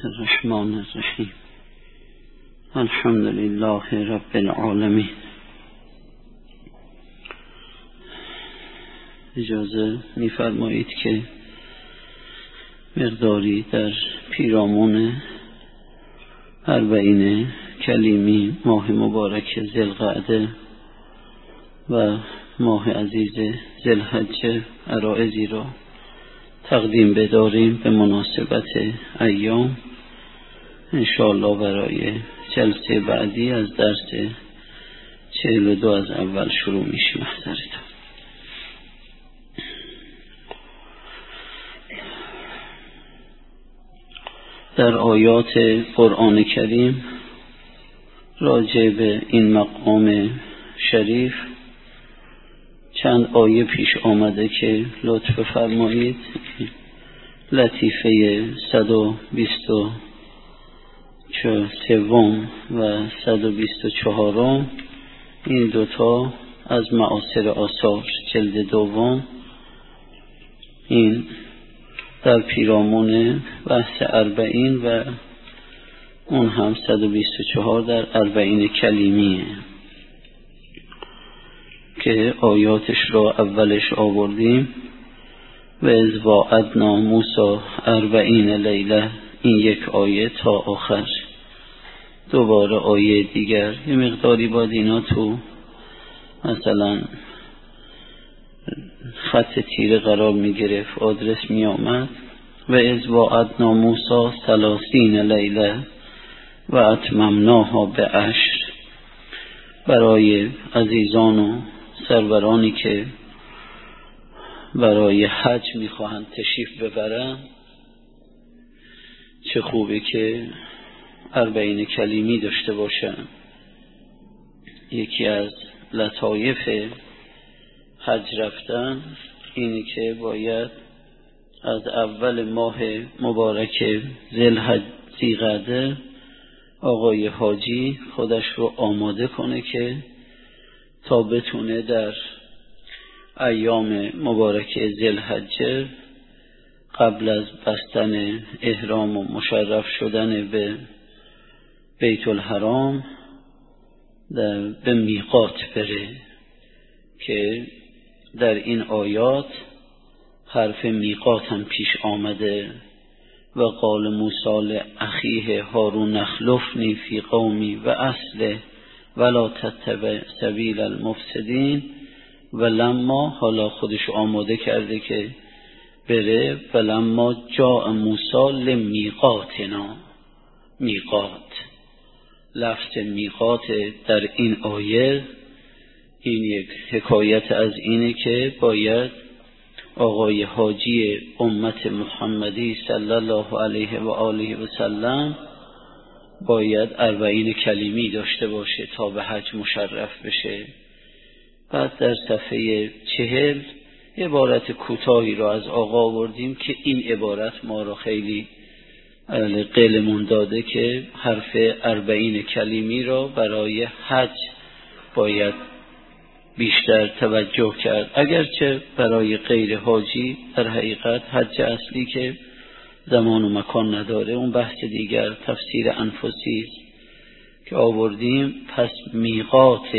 الرحمن الرحیم. الحمد لله رب العالمین. اجازه می‌فرمایید که مقداری در پیرامون 40 کلیمی ماه مبارک ذوالقعده و ماه عزیز ذوالحجه عرائضی را تقدیم بداریم به مناسبت ایام. انشاءالله برای جلسه بعدی از درس 42 از اول شروع میشیم. محضرتون در آیات قرآن کریم راجع به این مقام شریف چند آیه پیش آمده که لطف فرمایید. لطیفه 123 و 124 این دوتا از معاصر آثار جلد دوم، این در پیرامون بحث 40 و اون هم 124 در 40 کلیمیه که آیاتش را اولش آوردیم. و اذ واعدنا موسی 40 لیله، این یک آیه تا آخر. دوباره آیه دیگر یه مقداری باید اینا تو مثلا خط تیره قرار می گرفت، آدرس می آمد. و اذ واعدنا موسی 30 لیله و اتممناها ب10. برای عزیزان و سرورانی که برای حج میخواهند تشریف ببرن، چه خوبه که 40 کلیمی داشته باشن. یکی از لطایف حج رفتن اینه که باید از اول ماه مبارک ذوالقعده آقای حاجی خودش رو آماده کنه که تا بتونه در ایام مبارک ذوالحجه قبل از بستن احرام و مشرف شدن به بیت الحرام به میقات بره، که در این آیات حرف میقات هم پیش آمده. و قال موسی لاخیه هارون اخلفنی فی قومی و اصلح ولا تتبع سبیل المفسدین. و لما، حالا خودش آماده کرده که بره. و لما جاء موسی لمیقاتنا، میقات، لفظ میقات در این آیه این یک حکایت از اینه که باید آقای حاجی امت محمدی صلی الله علیه و آله و سلم باید 40 کلیمی داشته باشه تا به حج مشرف بشه. بعد در صفحه 40 عبارت کوتاهی را از آقا آوردیم که این عبارت ما را خیلی قلمون داده که حرف 40 کلیمی را برای حج باید بیشتر توجه کرد، اگرچه برای غیر حاجی در حقیقت حج اصلی که زمان و مکان نداره اون بحث دیگر، تفسیر انفسی که آوردیم. پس میقات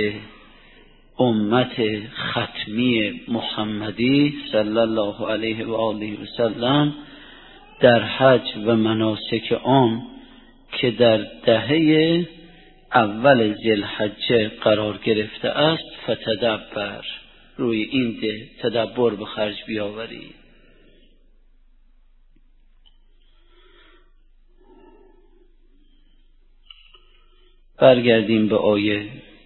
امت ختمی محمدی صلی الله علیه و آله و سلم در حج و مناسک آن که در دهه اول ذوالحجه قرار گرفته است، فتدبر، روی این ده تدبر به خرج بیاوری. برگردیم به آیه.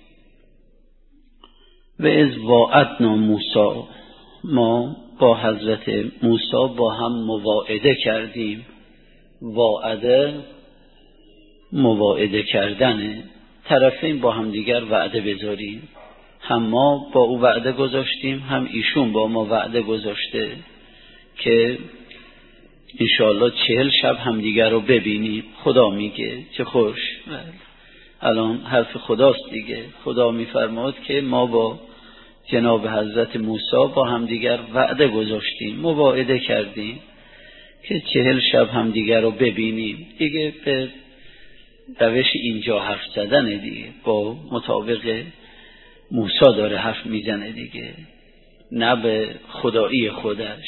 و اذ واعدنا موسی، ما با حضرت موسی با هم مواعده کردیم. واعده مواعده کردنه، طرفین با هم دیگر وعده بذاریم. هم ما با او وعده گذاشتیم، هم ایشون با ما وعده گذاشته که انشاءالله 40 شب هم دیگر رو ببینیم. خدا میگه چه خوش، الان حرف خداست دیگه. خدا میفرماد که ما با جناب حضرت موسی با هم دیگر وعده گذاشتیم، مواعده کردیم که 40 شب هم دیگر رو ببینیم. دیگه به روش اینجا حرف زدن دیگه، با مطابق موسی داره حرف میزنه دیگه، نه به خدایی خودش،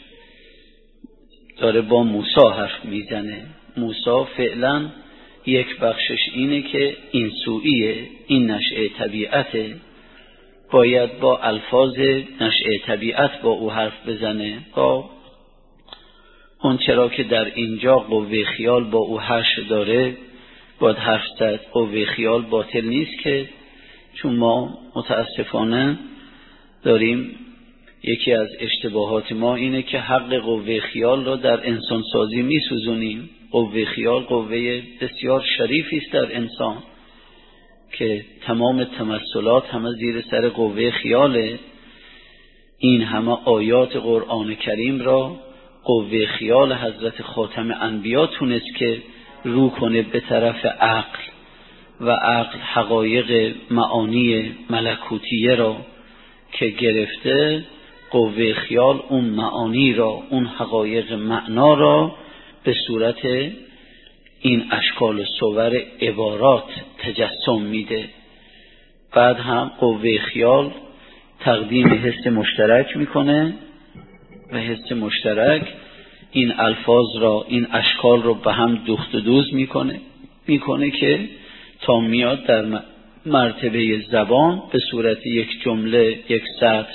داره با موسی حرف میزنه. موسی فعلا یک بخشش اینه که این سویه، این نشأه طبیعته، باید با الفاظ نشأه طبیعت با او حرف بزنه. با اون چرا که در اینجا قوه خیال با او حشر داره باید حرف زد. قوه خیال باطل نیست که، چون ما متاسفانه داریم، یکی از اشتباهات ما اینه که حق قوه خیال را در انسان سازی می سوزونیم. قوه خیال قوه بسیار شریفی است در انسان که تمام تمثلات همه زیر سر قوه خیاله. این همه آیات قرآن کریم را قوه خیال حضرت خاتم انبیا تونست که رو کنه به طرف عقل، و عقل حقایق معانی ملکوتیه را که گرفته، قوه خیال اون معانی را، اون حقایق معنا را به صورت این اشکال و صور عبارات تجسم میده. بعد هم قوه خیال تقدیم حس مشترک میکنه و حس مشترک این الفاظ را، این اشکال را به هم دوخت و دوز میکنه که تا میاد در مرتبه زبان به صورت یک جمله، یک سطر،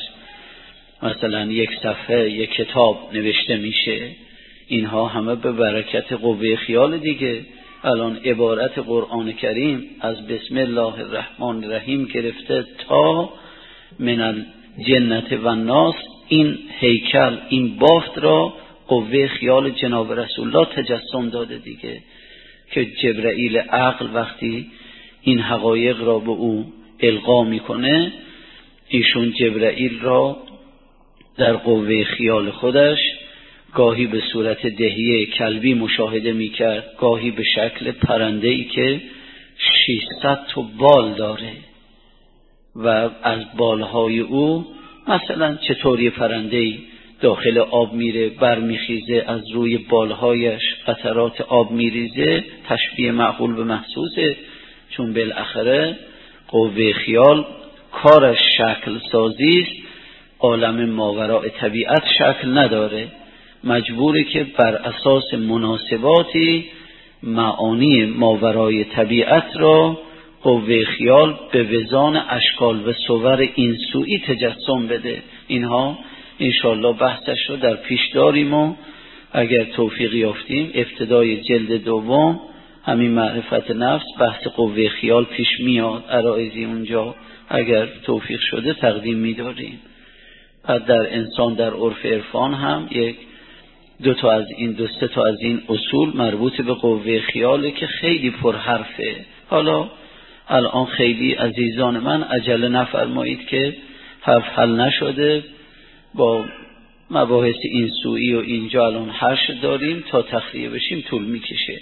مثلا یک صفحه، یک کتاب نوشته میشه. اینها همه به برکت قوه خیال دیگه. الان عبارت قرآن کریم از بسم الله الرحمن الرحیم گرفته تا من الجنة و الناس، این هیکل، این بافت را قوه خیال جناب رسول الله تجسم داده دیگه، که جبرائیل عقل وقتی این حقایق را به او القا میکنه، ایشون جبرائیل را در قوه خیال خودش گاهی به صورت دهیه کلبی مشاهده میکرد، گاهی به شکل پرنده‌ای که 600 تا بال داره و از بالهای او مثلا چطوری پرنده‌ای داخل آب میره، برمیخیزه، از روی بالهایش قطرات آب میریزه، تشبیه معقول به محسوسه، چون بالاخره قوه خیال کارش شکل سازی است. عالم ماوراء طبیعت شکل نداره، مجبوره که بر اساس مناسباتی معانی ماورای طبیعت را قوه خیال به وزان اشکال و صور اینسویی تجسم بده. اینها انشاءالله بحثش رو در پیش داریم و اگر توفیق یافتیم ابتدای جلد دوم همین معرفت نفس بحث قوه خیال پیش میاد، عرایزی اونجا اگر توفیق شده تقدیم می‌داریم. بعد در انسان در عرف عرفان هم دو سه تا از این اصول مربوط به قوه خیاله که خیلی پرحرفه. حالا الان خیلی عزیزان من عجله نفرمایید که حرف حل نشده، با مباحث اینسویی و اینجا الان حرش داریم، تا تخلیه بشیم طول میکشه.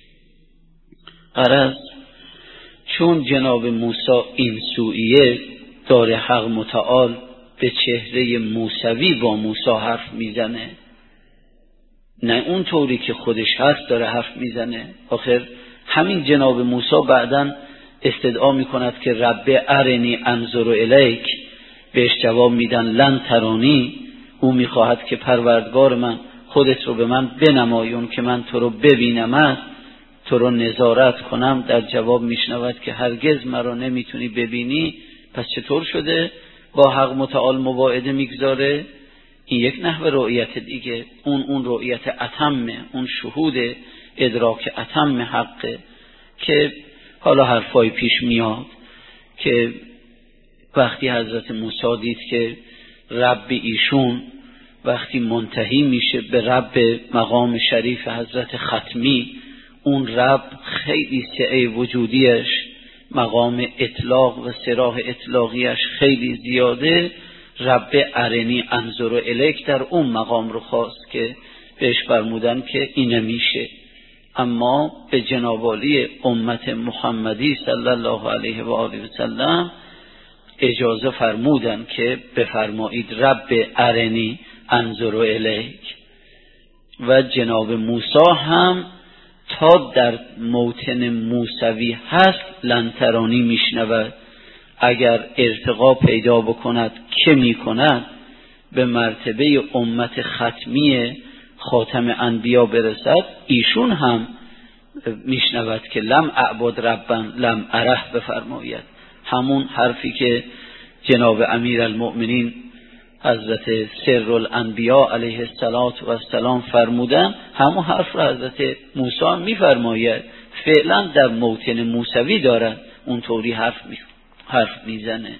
غرض چون جناب موسی اینسویه داره حق متعال به چهره موسوی با موسی حرف میزنه، نه اون طوری که خودش هست داره حرف میزنه. آخر همین جناب موسی بعداً استدعا میکند که رب ارنی انظر الیک، بهش جواب میدن لن ترانی. او میخواهد که پروردگار من خودت رو به من بنمایون که من تو رو ببینم، تو رو نظارت کنم. در جواب میشنود که هرگز مرا نمیتونی ببینی. پس چطور شده با حق متعال مواعده میگذاره؟ این یک نحوه رؤیت دیگه، اون رؤیت اتمه، اون شهود ادراک اتم حقه. که حالا حرفای پیش میاد که وقتی حضرت موسی دید که رب ایشون وقتی منتهی میشه به رب مقام شریف حضرت ختمی، اون رب خیلی سعه وجودیش، مقام اطلاق و صراح اطلاقیش خیلی زیاده. رب ارنی انظر الیک در اون مقام رو خواست که بهش فرمودن که این میشه، اما به جناب عالی امت محمدی صلی الله علیه و آله و سلم اجازه فرمودن که بفرمایید رب ارنی انظر الیک. و جناب موسی هم تا در موطن موسوی هست لنترانی میشنود. اگر ارتقا پیدا بکند که میکند، به مرتبه امت ختمی خاتم انبیا برسد، ایشون هم میشنود که لم اعبد ربا لم اره بفرماید. همون حرفی که جناب امیرالمؤمنین حضرت سرالانبیا علیه السلام فرمودن، همون حرف را حضرت موسی هم میفرماید. فعلا در موطن موسوی دارن اونطوری حرف میزنه.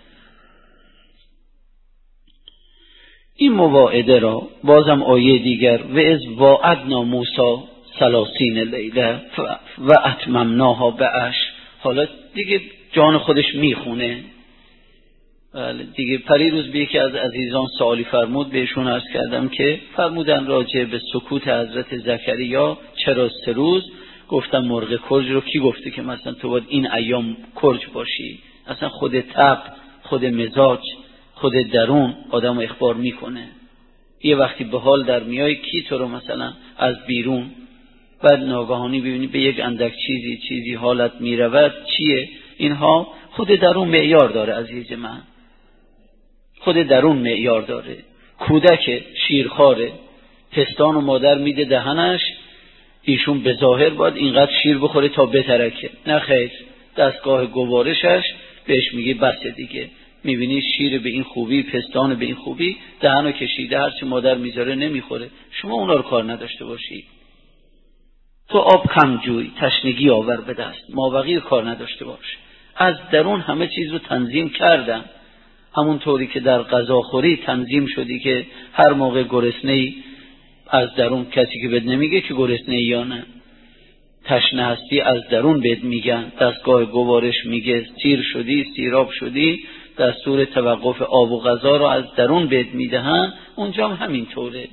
این مواعده را بازم آیه دیگر و از واعدنا موسی 30 لیله و اتممناها بعشر، حالا دیگه جان خودش میخونه. بله دیگه پریروز به یکی از عزیزان سوالی فرمود، بهشون عرض کردم که فرمودن راجع به سکوت حضرت زکریا چرا 3 روز؟ گفتم مرغ کرج رو کی گفته که مثلا تو باید این ایام کرج باشی؟ اصلا خود طبع، خود مزاج، خود درون آدم اخبار میکنه. یه وقتی به حال در میای کی تو رو مثلا از بیرون، بعد ناگهانی ببینی به یک اندک چیزی حالت میرود، چیه؟ اینها خود درون معیار داره عزیز من، خود درون معیار داره. کودک شیرخواره، پستان و مادر میده دهنش، ایشون به ظاهر باید اینقدر شیر بخوره تا بترکه، نه خیر، دستگاه گوارشش بهش میگه بس دیگه. میبینی شیر به این خوبی، پستان به این خوبی، دهنو کشیده، هرچی مادر میذاره نمیخوره. شما اونا رو کار نداشته باشید. تو آب کم جوی، تشنگی آور به دست، مابقی کار نداشته باش. از درون همه چیز رو تنظیم کردن، همون طوری که در غذاخوری تنظیم شدی که هر موقع گرسنه‌ای از درون، کسی که بهت نمیگه که گرسنه‌ای یا نه، تشنه هستی از درون بهت میگن، دستگاه گوارش میگه سیر شدی، سیراب شدی، دستور توقف آب و غذا رو از درون بهت میدهن. اونجا هم همین طوره.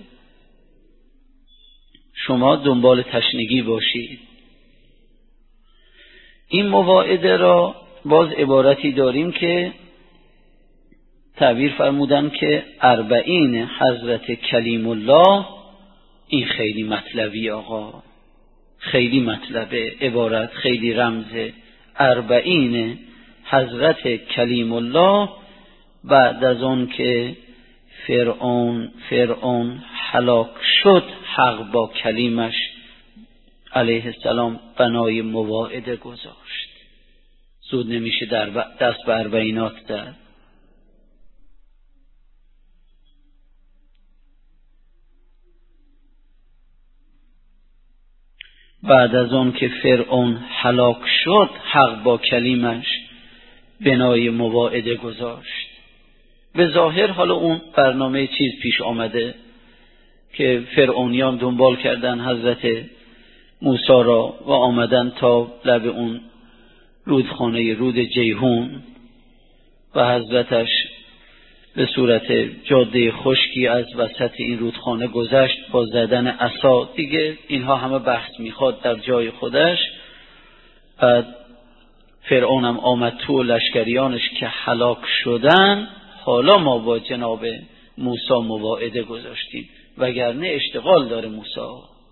شما دنبال تشنگی باشید. این مواعده را باز عبارتی داریم که تعبیر فرمودن که 40 حضرت کلیم الله. این خیلی مطلبی آقا، خیلی مطلبه، عبارت خیلی رمزه. 40 حضرت کلیم الله بعد از اون که فرعون هلاک شد، حق با کلیمش علیه السلام بنای مواعده گذاشت. زود نمیشه دست به 40 زد. بعد از اون که فرعون هلاک شد، حق با کلیمش بنای مواعده گذاشت. به ظاهر حالا اون برنامه چیز پیش آمده که فرعونیان دنبال کردن حضرت موسی را و آمدن تا لب اون رودخانه، رود جیهون، و حضرتش به صورت جاده خشکی از وسط این رودخانه گذشت با زدن عصا. دیگه اینها همه بحث میخواد در جای خودش. بعد فرعون هم آمد تو لشکریانش که هلاک شدن. حالا ما با جناب موسی مواعده گذاشتیم، وگرنه اشتغال داره موسی.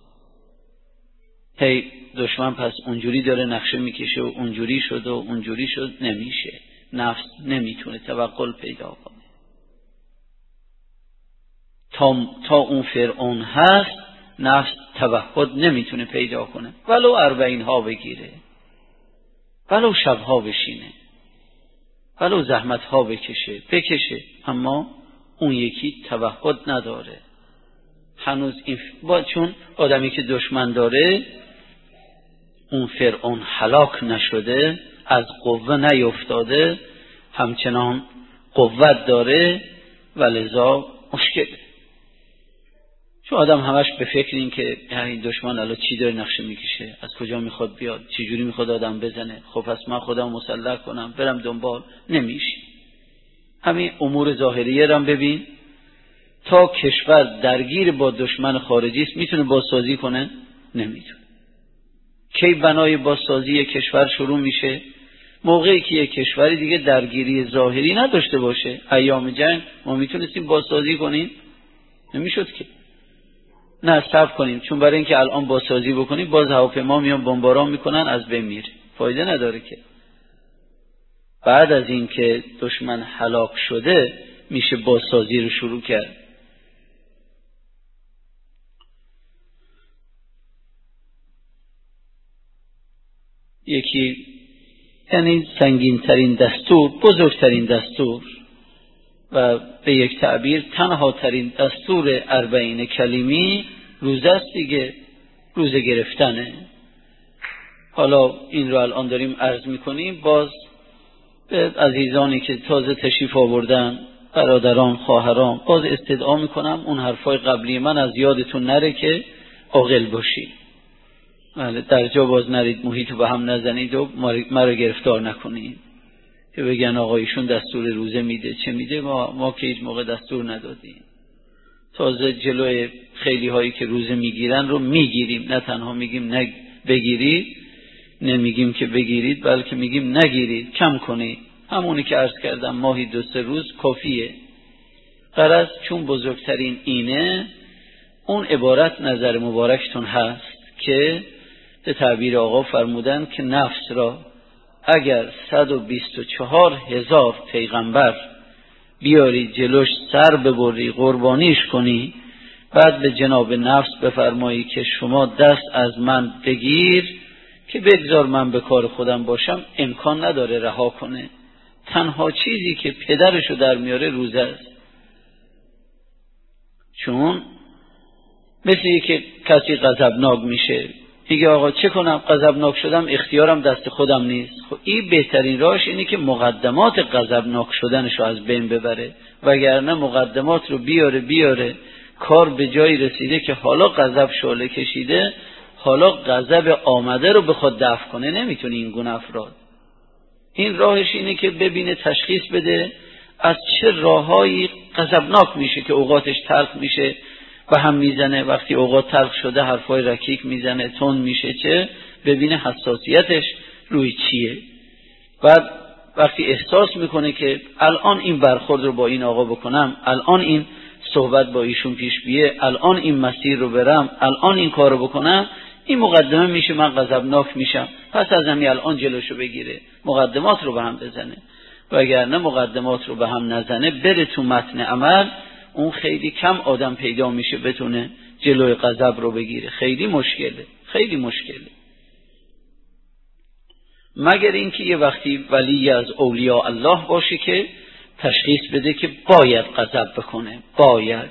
هی دشمن پس اونجوری داره نقشه میکشه و اونجوری شد و اونجوری شد، نمیشه. نفس نمیتونه توقل پیدا کنه. تا اون فرعون هست نفس توحد نمیتونه پیدا کنه، ولو 40 ها بگیره، ولو شبها بشینه، ولو زحمت ها بکشه، اما اون یکی توحد نداره هنوز. این چون آدمی که دشمن داره، اون فرعون هلاک نشده، از قوه نیفتاده، همچنان قوت داره، ولذا مشکله. چون آدم همش به فکر این که این دشمن الان چی داره نقشه میکشه، از کجا میخواد بیاد، چی جوری میخواد آدم بزنه، خب پس من خودم مسلح کنم برم دنبال، نمیشه. همین امور ظاهریه رو ببین، تا کشور درگیر با دشمن خارجی است میتونه بازسازی کنه؟ نمیتونه. کی بنای بازسازی کشور شروع میشه؟ موقعی که یک کشوری دیگه درگیری ظاهری نداشته باشه. ایام جنگ ما میتونستیم بازسازی کنیم؟ نمیشد که. نه صبر کنیم، چون برای اینکه الان بازسازی بکنیم باز هواپیما میان بمباران میکنن، از بین میره، فایده نداره که. بعد از اینکه دشمن هلاک شده میشه بازسازی رو شروع کرد. یکی یعنی سنگین‌ترین دستور، بزرگترین دستور و به یک تعبیر تنها ترین دستور 40 کلمی روزه است دیگه، روزه گرفتنه. حالا این رو الان داریم عرض میکنیم، باز به عزیزانی که تازه تشریف آوردن، برادران، خواهران، باز استدعا میکنم اون حرفای قبلی من از یادتون نره که عاقل باشید. در جا باز نرید محیط رو به هم نزنید و ما رو گرفتار نکنید که بگن آقا ایشون دستور روزه میده، چه میده، ما که هیچ موقع دستور ندادیم. تازه جلوی خیلی هایی که روزه میگیرن رو میگیریم، نه تنها میگیم بگیرید، نمیگیم که بگیرید بلکه میگیم نگیرید، کم کنید. همونی که عرض کردم ماهی 2-3 روز کافیه. غرض چون بزرگترین اینه، اون عبارت نظر مبارکتون هست که به تعبیر آقا فرمودن که نفس را اگر 124,000 پیغمبر بیاری جلوش سر ببری قربانیش کنی، بعد به جناب نفس بفرمایی که شما دست از من بگیر که بگذار من به کار خودم باشم، امکان نداره رها کنه. تنها چیزی که پدرشو در میاره روزه است. چون مثل که کسی غضبناک میشه، میگه آقا چه کنم، غضبناک شدم، اختیارم دست خودم نیست. خب این بهترین راهش اینه که مقدمات غضبناک شدنشو از بین ببره، وگرنه مقدمات رو بیاره کار به جایی رسیده که حالا غضب شعله کشیده، حالا غضب آمده رو بخواد دفع کنه، نمیتونه این گونه افراد. این راهش اینه که ببینه، تشخیص بده از چه راههایی غضبناک میشه که اوقاتش تلخ میشه و هم میزنه. وقتی اوقات تلخ شده حرفای رکیک میزنه، تند میشه، چه ببینه حساسیتش روی چیه. بعد وقتی احساس میکنه که الان این برخورد رو با این آقا بکنم، الان این صحبت با ایشون پیش بیه، الان این مسیر رو برم، الان این کار رو بکنم، این مقدمه میشه من غضبناک میشم، پس از همین الان جلوشو بگیره، مقدمات رو به هم بزنه. وگرنه مقدمات رو به هم نزنه، بره تو متن عمل، اون خیلی کم آدم پیدا میشه بتونه جلوی غضب رو بگیره. خیلی مشکله. مگر اینکه یه وقتی ولی از اولیاء الله باشه که تشخیص بده که باید غضب بکنه، باید.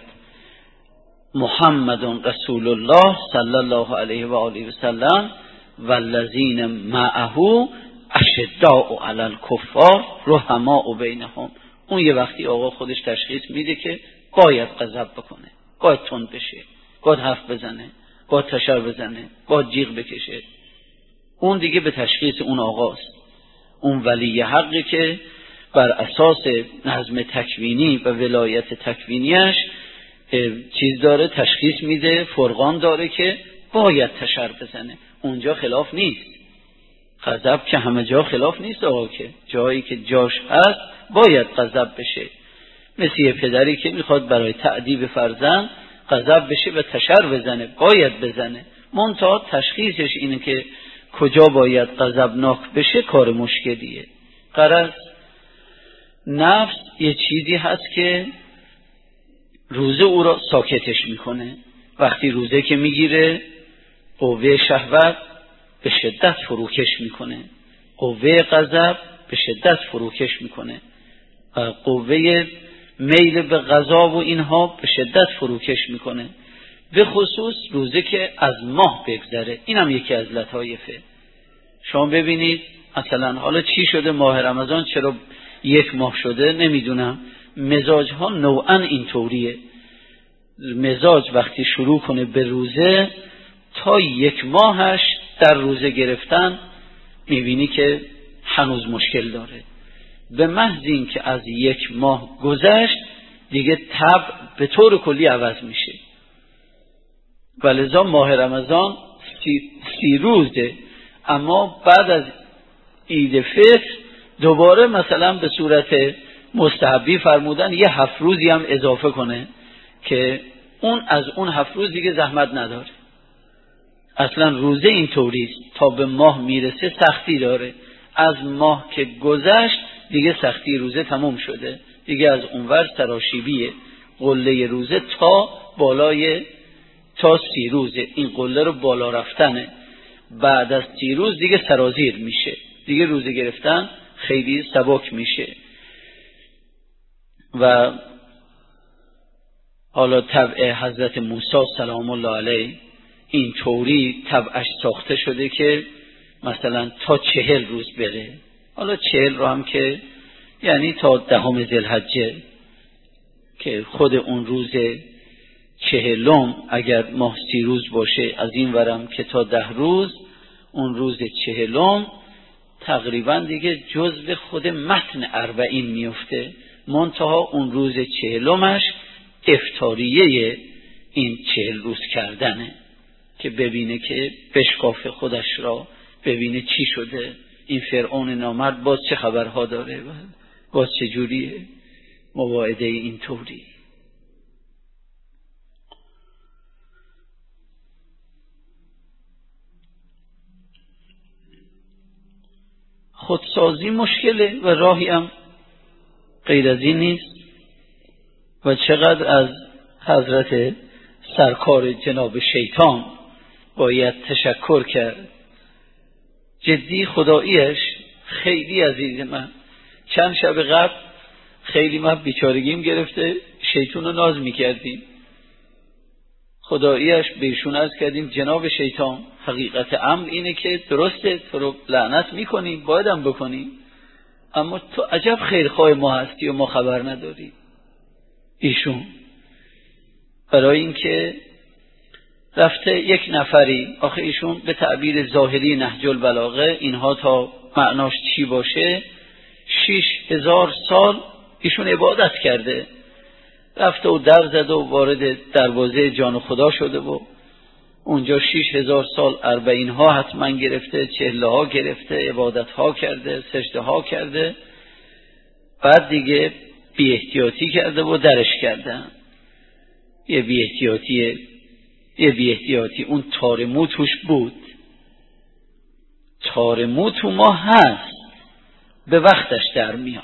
محمد رسول الله صلی الله علیه و آله و سلم والذین معه اشداء علی الکفار رحماء بینهم. اون یه وقتی آقا خودش تشخیص میده که باید غضب بکنه، باید تند بشه، باید حرف بزنه، باید تشر بزنه، باید جیغ بکشه. اون دیگه به تشخیص اون آقاست. اون ولی حقی که بر اساس نظم تکوینی و ولایت تکوینیش چیز داره، تشخیص میده، فرقان داره که باید تشر بزنه. اونجا خلاف نیست. غضب که همه جا خلاف نیست آقا، که جایی که جاش هست باید غضب بشه. مثل یه پدری که میخواد برای تأدیب فرزند غضب بشه و تشر بزنه، باید بزنه. منتها تشخیصش اینه که کجا باید غضبناک بشه، کار مشکلیه. غرض نفس یه چیزی هست که روزه او را ساکتش میکنه. وقتی روزه که میگیره، قوه شهوت به شدت فروکش میکنه، قوه غضب به شدت فروکش میکنه، قوه میل به غضب و اینها به شدت فروکش میکنه. به خصوص روزه که از ماه بگذره، این هم یکی از لطایفه. شما ببینید مثلا حالا چی شده ماه رمضان چرا 1 ماه شده نمیدونم، مزاج ها نوعا اینطوریه. مزاج وقتی شروع کنه به روزه تا 1 ماهش در روزه گرفتن میبینی که هنوز مشکل داره. به محض این که از 1 ماه گذشت دیگه طبع به طور کلی عوض میشه. ولذا ماه رمضان 30 روزه، اما بعد از عید فطر دوباره مثلا به صورت مستحبی فرمودن 7 روزی هم اضافه کنه که اون از اون 7 روز دیگه زحمت نداره. اصلا روزه این طوریست، تا به ماه میرسه سختی داره. از ماه که گذشت دیگه سختی روزه تموم شده، دیگه از اونور سراشیبیه. قله روزه تا بالای تا 30 روزه، این قله رو بالا رفتنه. بعد از 30 روز دیگه سرازیر میشه، دیگه روزه گرفتن خیلی سبک میشه. و حالا طبع حضرت موسی سلام الله علیه این طوری طبعش ساخته شده که مثلا تا 40 روز بره. حالا 40 رو هم که یعنی تا 10 ذوالحجه که خود اون روز 40 اگر ماه 30 روز باشه، از این ورم که تا 10 روز، اون روز 40 تقریبا دیگه جزو خود متن 40 میفته. منتها اون روز 40 افطاریه این 40 روز کردنه که ببینه که بشکاف خودش را، ببینه چی شده، این فرعون نامرد باز چه خبرها داره، باز چه جوریه مواعده این طوری. خودسازی مشکله و راهی هم غیر از این نیست. و چقدر از حضرت سرکار جناب شیطان باید تشکر کرد. جدی خداییش خیلی عزیز من. چند شب قبل خیلی من بیچارگیم گرفته، شیطان رو ناز میکردیم. خداییش بهشون عرض کردیم جناب شیطان، حقیقت امر اینه که درسته تو رو لعنت میکنیم، بایدم بکنیم، اما تو عجب خیرخواه ما هستی و ما خبر نداری. ایشون برای اینکه رفته یک نفری، آخه ایشون به تعبیر ظاهری نهج البلاغه، اینها تا معناش چی باشه، 6000 سال ایشون عبادت کرده، رفته و در زده و وارد دروازه جان خدا شده و اونجا 6000 سال 40 ها حتما گرفته، 40 ها گرفته، عبادت ها کرده، سجده ها کرده. بعد دیگه بی احتیاطی کرده و درش کردن. یه بی احتیاطی اون تارمو توش بود. تارمو تو ما هست، به وقتش در میاد،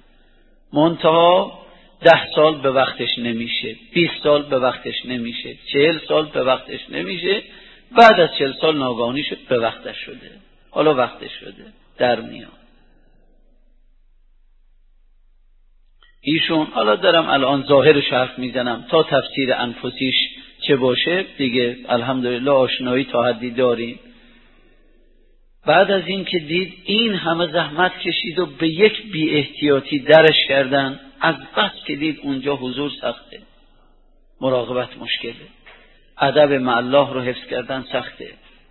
منتها 10 سال به وقتش نمیشه، 20 سال به وقتش نمیشه، 40 سال به وقتش نمیشه، بعد از 40 سال ناگهانی شد به وقتش شده. حالا وقتش شده در میاد. ایشون حالا دارم الان ظاهرش حرف میزنم، تا تفسیر انفسیش چه باشه دیگه الحمدلله آشنایی تا حدی داریم. بعد از این که دید این همه زحمت کشید و به یک بی احتیاطی درش کردن، از بس که دید اونجا حضور سخته، مراقبت مشکله، ادب مع الله رو حفظ کردن سخته،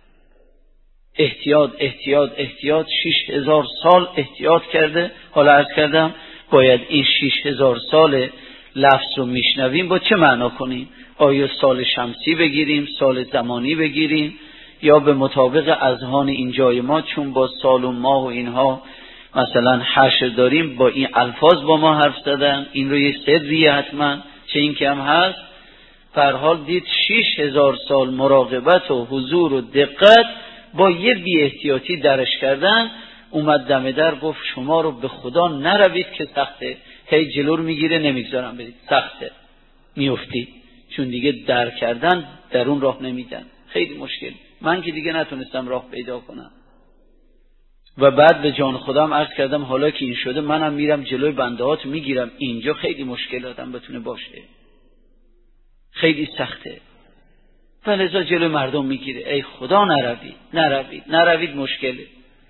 احتیاط 6000 سال احتیاط کرده. حالا عرض کردم باید این 6000 سال لفظ رو میشنویم با چه معنا کنیم؟ آیا سال شمسی بگیریم، سال زمانی بگیریم، یا به مطابق اذهان اینجای ما چون با سال و ماه و اینها مثلا حشر داریم با این الفاظ با ما حرف زدن، این رو یه سریه حتما چه این که هم هست. در حال دید 6000 سال مراقبت و حضور و دقت با یه بی احتیاطی درش کردن. اومد دم در گفت شما رو به خدا نروید که سخته، هی جلو رو میگیره نمیگذارم برید، سخته میفتی، چون دیگه در کردن در اون راه نمیدن، خیلی مشکل. من که دیگه نتونستم راه پیدا کنم. و بعد به جان خودم عرض کردم حالا که این شده منم میرم جلوی بنده هات میگیرم، اینجا خیلی مشکل آدم بتونه باشه، خیلی سخته، فلذا جلوی مردم میگیره. ای خدا نروید مشکله.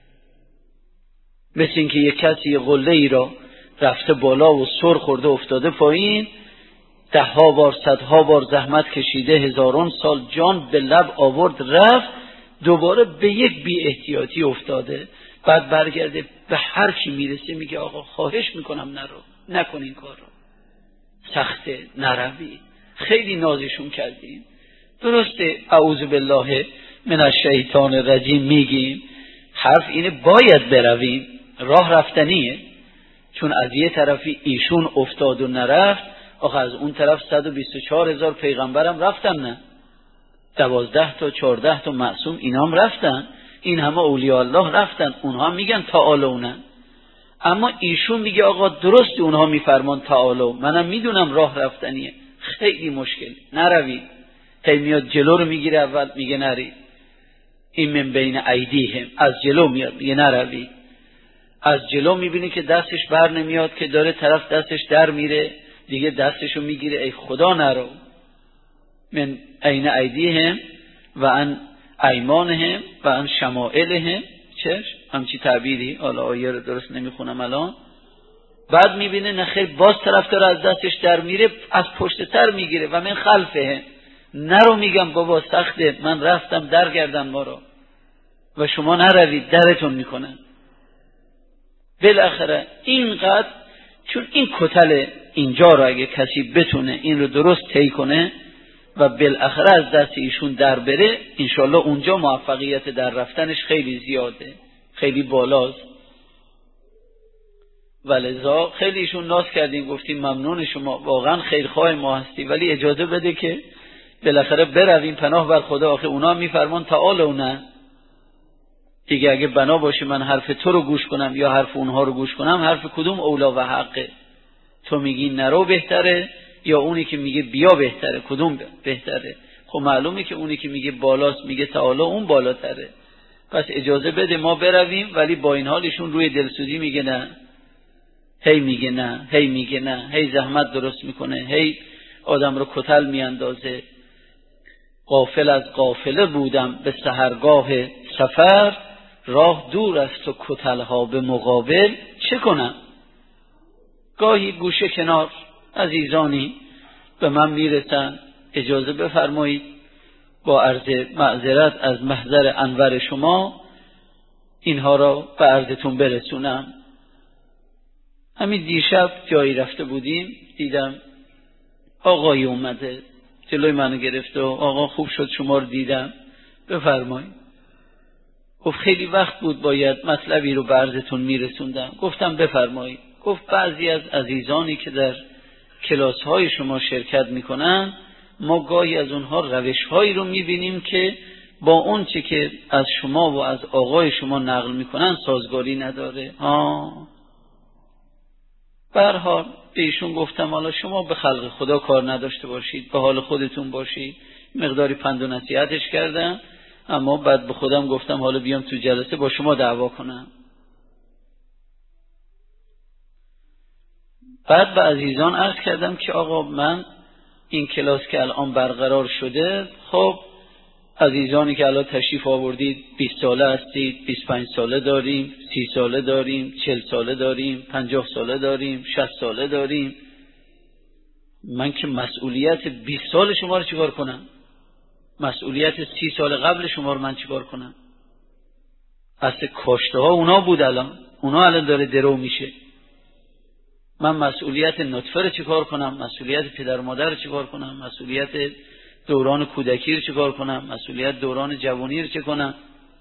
مثل این که یک کسی یه قله ای را رفته بالا و سر خورده افتاده پایین، 10 بار 100 بار زحمت کشیده، 1000 سال جان به لب آورد رفت، دوباره به یک بی احتیاطی افتاده. بعد برگرده به هر کی میرسه میگه آقا خواهش میکنم نکن این کار رو، سخته، نروی. خیلی نازشون کردیم. درسته اعوذ بالله من الشیطان الرجیم میگیم، حرف اینه باید برویم، راه رفتنیه، چون از یه طرفی ایشون افتاد و نرفت، آخه از اون طرف 124,000 پیغمبرم رفتن، نه 12 تا 14 تا معصوم اینام رفتن، این همه اولیاء الله رفتن، اونها میگن تعالونا. اما ایشون میگه آقا درست اونها میفرمان تعالو، منم میدونم راه رفتنیه، خیلی مشکل، نروید. هی میاد جلو رو میگیره، اول میگه نرید. این من بین ایدیهم، از جلو میاد میگه نروید. از جلو میبینی که دستش بر نمیاد که داره طرف دستش در میره، دیگه دستشو میگیره ای خدا نرو. من این ایدیهم و ان ایمانهم و ان شمائلهم، همچی تعبیری، حالا آیه رو درست نمیخونم الان. بعد میبینه نخیر باز طرف داره از دستش در میره، از پشت تر میگیره و من خلفه، نرو. میگم بابا سخته، من رفتم درگردن ما رو و شما نروید، درتون میکنن. بالاخره اینقدر، چون این کتل اینجا رو اگه کسی بتونه این رو درست طی کنه و بالاخره از دست ایشون در بره، انشالله اونجا موفقیت در رفتنش خیلی زیاده، خیلی بالاست. ولذا خیلی ایشون ناز کردیم، گفتیم ممنون شما، واقعا خیرخواه ما هستی، ولی اجازه بده که بالاخره برویم پناه بر خدا. آخه اونا میفرمان تعالوا، نه دیگه اگه بنا باشه من حرف تو رو گوش کنم یا حرف اونها رو گوش کنم، حرف کدوم اولا و حقه؟ تو میگی نرو بهتره یا اونی که میگه بیا بهتره؟ کدوم بهتره؟ خب معلومه که اونی که میگه بالاست، میگه تعالی، اون بالاتره. پس اجازه بده ما برویم. ولی با این حالشون روی دلسوزی میگه نه، هی میگه نه، هی میگه نه، هی زحمت درست میکنه، هی آدم رو کتل میاندازه. غافل از قافله بودم به سحرگاه سفر، راه دور است و کتلها به مقابل، چه کنم؟ گاهی گوشه کنار عزیزانی به من میرسن، اجازه بفرمایید با عرض معذرت از محضر انور شما اینها را به عرضتون برسونم. همین دیشب جایی رفته بودیم، دیدم آقای اومده جلوی منو گرفت و آقا خوب شد شما رو دیدم، بفرمایید. گفت خیلی وقت بود باید مطلبی رو به عرضتون میرسوندم. گفتم بفرمایید. گفت بعضی از عزیزانی که در کلاس های شما شرکت میکنن، ما گاهی از اونها روش هایی رو میبینیم که با اون چه که از شما و از آقای شما نقل میکنن سازگاری نداره. به هر حال به ایشون گفتم حالا شما به خلق خدا کار نداشته باشید، به حال خودتون باشید. مقداری پند و نصیحتش کردم، اما بعد به خودم گفتم حالا بیام تو جلسه با شما دعوا کنم. بعد به عزیزان عرض کردم که آقا من این کلاس که الان برقرار شده، خب عزیزانی که الان تشریف آوردید 20 ساله هستید، 25 ساله داریم، 30 ساله داریم، 40 ساله داریم، 50 ساله داریم، 60 ساله داریم. من که مسئولیت 20 سال شما رو چیکار کنم؟ مسئولیت 30 سال قبل شما رو من چیکار کنم؟ اصل کاشته ها اونا بود، اونا الان داره درو میشه. من مسئولیت نطفه رو چیکار کنم؟ مسئولیت پدر و مادر رو چیکار کنم؟ مسئولیت دوران کودکی رو چیکار کنم؟ مسئولیت دوران جوانی رو چه کنم؟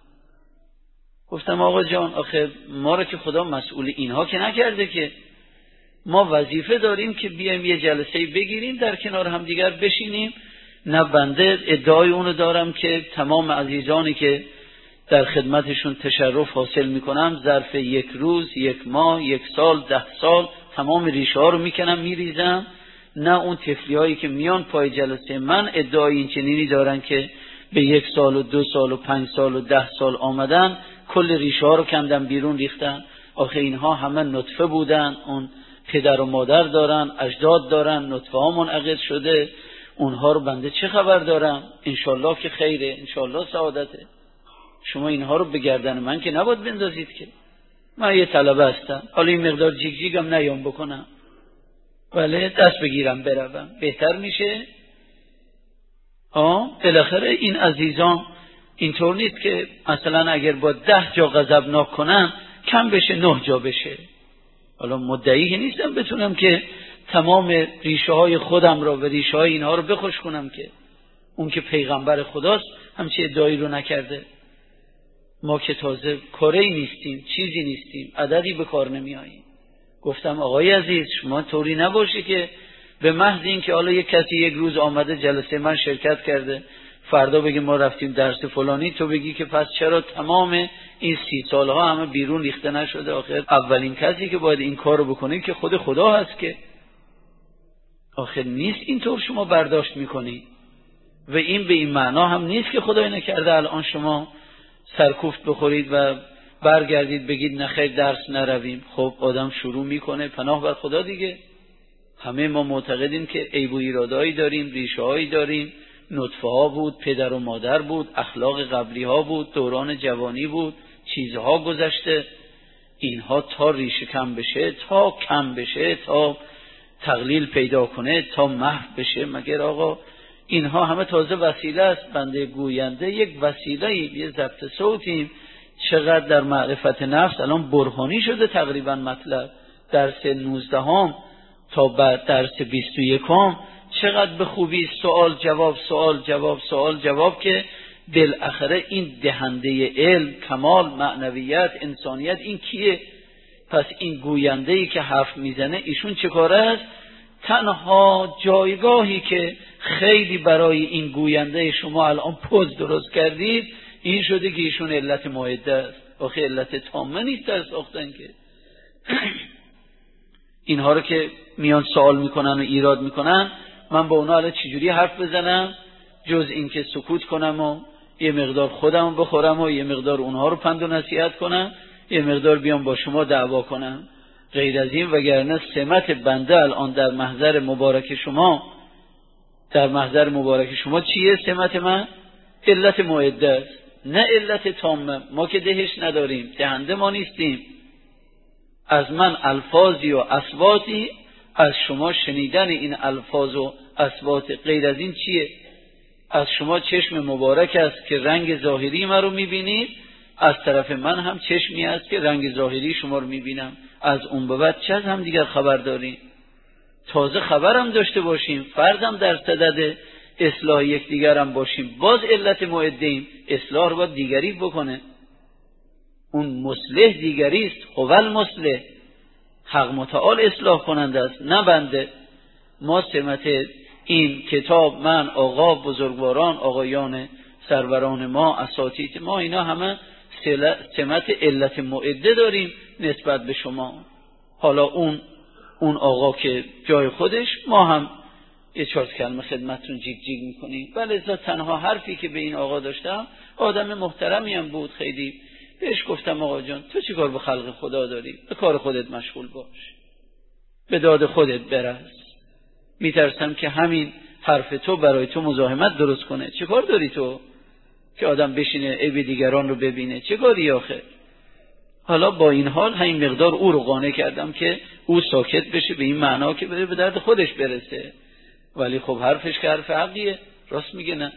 گفتم آقا جان آخه ما رو که خدا مسئول اینها که نکرده، که ما وظیفه داریم که بیایم یه جلسه بگیریم در کنار هم دیگر بشینیم. نه بنده ادعای اونو دارم که تمام عزیزانی که در خدمتشون تشرف حاصل میکنم ظرف یک روز، یک ماه، یک سال، 10 سال تمام ریشه ها رو میکنم میریزم. نه اون طفلی هایی که میان پای جلسه من ادعای این چنینی دارن که به 1 سال و 2 سال و 5 سال و 10 سال آمدن کل ریشه ها رو کندن بیرون ریختن. آخه اینها همه نطفه بودن، اون پدر و مادر دارن، اجداد دارن، نطفه ها منعقد شده، اونها رو بنده چه خبر دارم؟ انشالله که خیره، انشالله سعادته. شما اینها رو به گردن من که نباید بندازید که من یه طلبه هستم، حالا این مقدار جیگ جیگم نیام بکنم، ولی دست بگیرم بروم بهتر میشه. بالاخره این عزیزان اینطور نیست که مثلا اگر با 10 جا غضبناک کنم کم بشه 9 جا بشه. حالا مدعی نیستم بتونم که تمام ریشه های خودم را و ریشه های اینها رو بخوش کنم، که اون که پیغمبر خداست همچه ادعایی رو نکرده. ما که تازه کاری نیستیم، چیزی نیستیم، عددی به کار نمی آییم. گفتم آقای عزیز شما طوری نباشه که به محض اینکه حالا یک کسی یک روز آمده جلسه من شرکت کرده، فردا بگی ما رفتیم درس فلانی، تو بگی که پس چرا تمام این 30 سالها همه بیرون ریخته نشده؟ آخر اولین کسی که باید این کارو بکنه که خود خدا هست که آخر نیست اینطور شما برداشت میکنی. و این به این معنا هم نیست که خدای نکرده الان شما سرکوفت بخورید و برگردید بگید نخیر درس نرویم. خب آدم شروع میکنه، پناه بر خدا دیگه. همه ما معتقدیم که عیب و ایرادایی داریم، ریشه هایی داریم، نطفه ها بود، پدر و مادر بود، اخلاق قبلی ها بود، دوران جوانی بود، چیزها گذشته. اینها تا ریشه کم بشه، تا کم بشه، تا تقلیل پیدا کنه، تا محو بشه، مگر آقا اینها همه تازه وسیله است. بنده گوینده یک وسیله، یه ضبط صوتیم. چقدر در معرفت نفس الان برهانی شده تقریبا مطلب. درس 19 تا بعد درس 21 چقدر به خوبی سوال جواب، سوال جواب، سوال جواب، که بالاخره این دهنده علم، کمال، معنویت، انسانیت این کیه؟ پس این گوینده‌ای که حرف میزنه ایشون چه کاره است؟ تنها جایگاهی که خیلی برای این گوینده شما الان پوز درست کردید این شده که ایشون علت معده است. آخه علت تامه نیست در ساختن که. اینها رو که میان سوال میکنن و ایراد میکنن، من با اونا الان چجوری حرف بزنم جز این که سکوت کنم و یه مقدار خودم بخورم و یه مقدار اونها رو پند و نصیحت کنم، یه مقدار بیام با شما دعوا کنم؟ غیر از این وگرنه سمت بنده الان در محضر مبارک شما، در محضر مبارک شما چیه سمت من؟ علت معده است، نه علت تامه. ما که دهش نداریم، دهنده ما نیستیم. از من الفاظی و اصواتی، از شما شنیدن این الفاظ و اصوات. غیر از این چیه؟ از شما چشم مبارک است که رنگ ظاهری ما رو میبینید، از طرف من هم چشمی است که رنگ ظاهری شما رو میبینم. از اون به بعد چه از هم دیگر خبر داریم؟ تازه خبرم داشته باشیم، فردم در صدد اصلاح یکدیگر هم باشیم، باز علت معده ایم. اصلاح رو باید دیگری بکنه. اون مصلح دیگری است. اول مصلح حق متعال اصلاح کننده است، نه بنده. ما سمت این کتاب، من، آقا بزرگواران، آقایان سروران ما، اساتید ما، اینا همه سمت علت معده داریم نسبت به شما. حالا اون آقا که جای خودش، ما هم یه 4 کلمه خدمتتون جیگ جیگ میکنیم. بله تنها حرفی که به این آقا داشتم، آدم محترمی هم بود، خیلی بهش گفتم آقا جان تو چی کار به خلق خدا داری؟ به کار خودت مشغول باش، به داد خودت برس. میترسم که همین حرف تو برای تو مزاحمت درست کنه. چه کار داری تو که آدم بشینه عیب دیگران رو ببینه؟ چه کاری آخه؟ حالا با این حال همین مقدار او رو قانع کردم که او ساکت بشه، به این معنا که بره به درد خودش برسه. ولی خب حرفش که حرف حقیه، راست میگه. نه،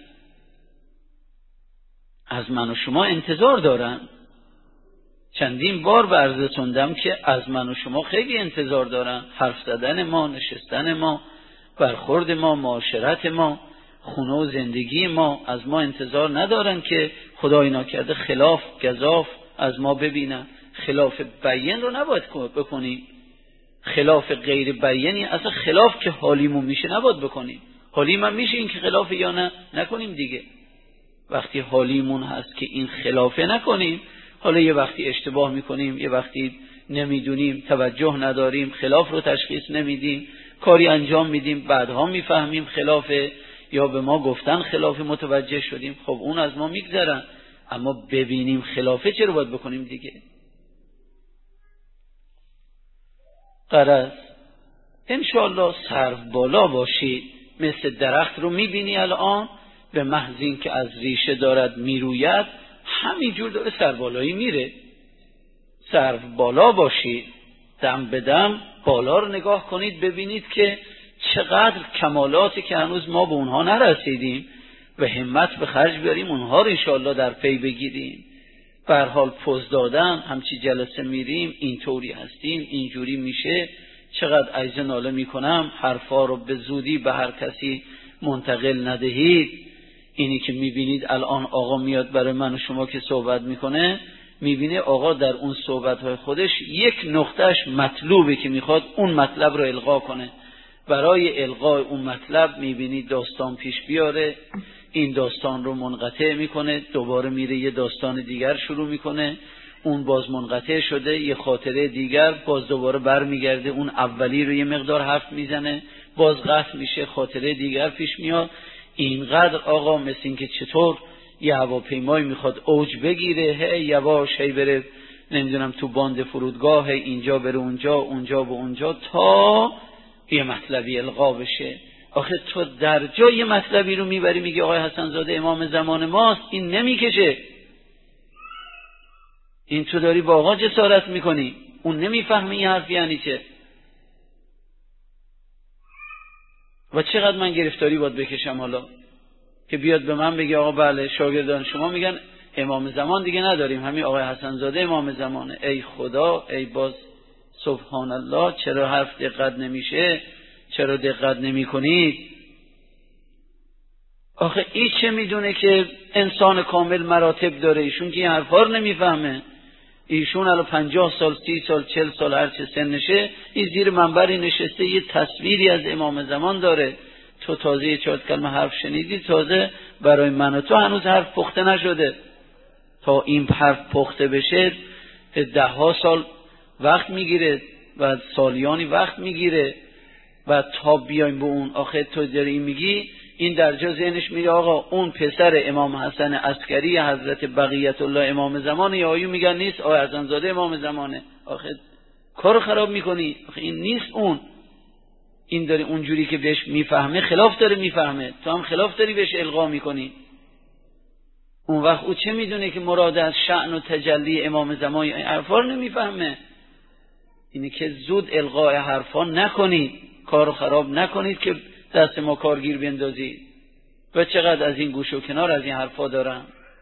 از من و شما انتظار دارن. چندین بار به عرض رسوندم که از من و شما خیلی انتظار دارن. حرف زدن ما، نشستن ما، برخورد ما، معاشرت ما، خونه و زندگی ما، از ما انتظار ندارن که خدای ناکرده خلاف گزاف از ما ببینن. خلاف بیان رو نباید بکنیم. خلاف غیر بیانی، اصلا خلاف که حالیمون میشه نباید بکنیم. حالیم هم میشه این که خلاف یا نه نکنیم دیگه. وقتی حالیمون هست که این خلافه نکنیم، حالا یه وقتی اشتباه میکنیم، یه وقتی نمیدونیم، توجه نداریم، خلاف رو تشخیص نمیدیم، کاری انجام میدیم بعدها میفهمیم خلافه، یا به ما گفتن خلافه متوجه شدیم، خب اون از ما میگذرن. اما ببینیم خلافه چه رو باید بکنیم دیگه. غرض انشاءالله سرو بالا باشید. مثل درخت رو میبینی الان، به محض این که از ریشه دارد میروید، همینجور داره سربالایی میره. سرو بالا باشید، دم به دم بالا رو نگاه کنید، ببینید که چقدر کمالاتی که هنوز ما به اونها نرسیدیم و همت به خرج بیاریم اونها رو انشاءالله در پی بگیریم. به هر حال پوز دادن، همچی جلسه میریم اینطوری هستیم، اینجوری میشه، چقدر عجز ناله میکنم حرفا رو به زودی به هر کسی منتقل ندهید. اینی که میبینید الان آقا میاد برای من و شما که صحبت میکنه، میبینه آقا در اون صحبتهای خودش یک نقطهش مطلوبه که میخواد اون مطلب رو القا کنه. برای القای اون مطلب میبینید داستان پیش بیاره، این داستان رو منقطع میکنه، دوباره میره یه داستان دیگر شروع میکنه، اون باز منقطع شده، یه خاطره دیگر باز دوباره برمیگرده، اون اولی رو یه مقدار حرف میزنه، باز قطع میشه، خاطره دیگر پیش میاد. اینقدر آقا مثل این که چطور یه هواپیمایی میخواد اوج بگیره، هی یواش هی بره نمیدونم تو باند فرودگاه، هی اینجا بره اونجا، اونجا به اونجا، تا یه مطلبی القا بشه. آخه تو در جای یه مطلبی رو میبری میگی آقای حسن زاده امام زمان ماست، این نمیکشه. این تو داری با آقا جسارت میکنی، اون نمیفهمه این حرف یعنی چه. و چقدر من گرفتاری باید بکشم حالا که بیاد به من بگه آقا بله شاگردان شما میگن امام زمان دیگه نداریم، همین آقای حسن زاده امام زمانه. ای خدا، ای باز سبحان الله، چرا حرف دقت نمیشه؟ چرا دقت نمی کنید؟ آخه این چه میدونه که انسان کامل مراتب داره؟ ایشون که این حرفا رو نمیفهمه. ایشون الان 50 سال 30 سال 40 سال هر چه سنشه، این زیر منبری نشسته یه تصویری از امام زمان داره. تو تازه 4 کلمه حرف شنیدی، تازه برای من و تو هنوز حرف پخته نشده. تا این حرف پخته بشه 10 سال وقت میگیره و سالیانی وقت میگیره و تا بیایم به اون. آخه تو داری میگی این درجا ذهنش میگه آقا اون پسر امام حسن عسکری حضرت بقیت الله امام زمانه، یا آیو میگن نیست آقای حسن زاده امام زمانه. آخه کارو خراب میکنی. آخه این نیست اون، این داری اونجوری که بهش میفهمه خلاف داره میفهمه، تو هم خلاف داری بهش القا میکنی. اون وقت او چه میدونه که مراد از شأن و تجلی امام زمان؟ این حرفا رو نمیفهمه. اینه که زود القای حرفا نکنید، کارو خراب نکنید که دست ما کارگیر بندازید. و چقدر از این گوش و کنار از این حرفا دارن.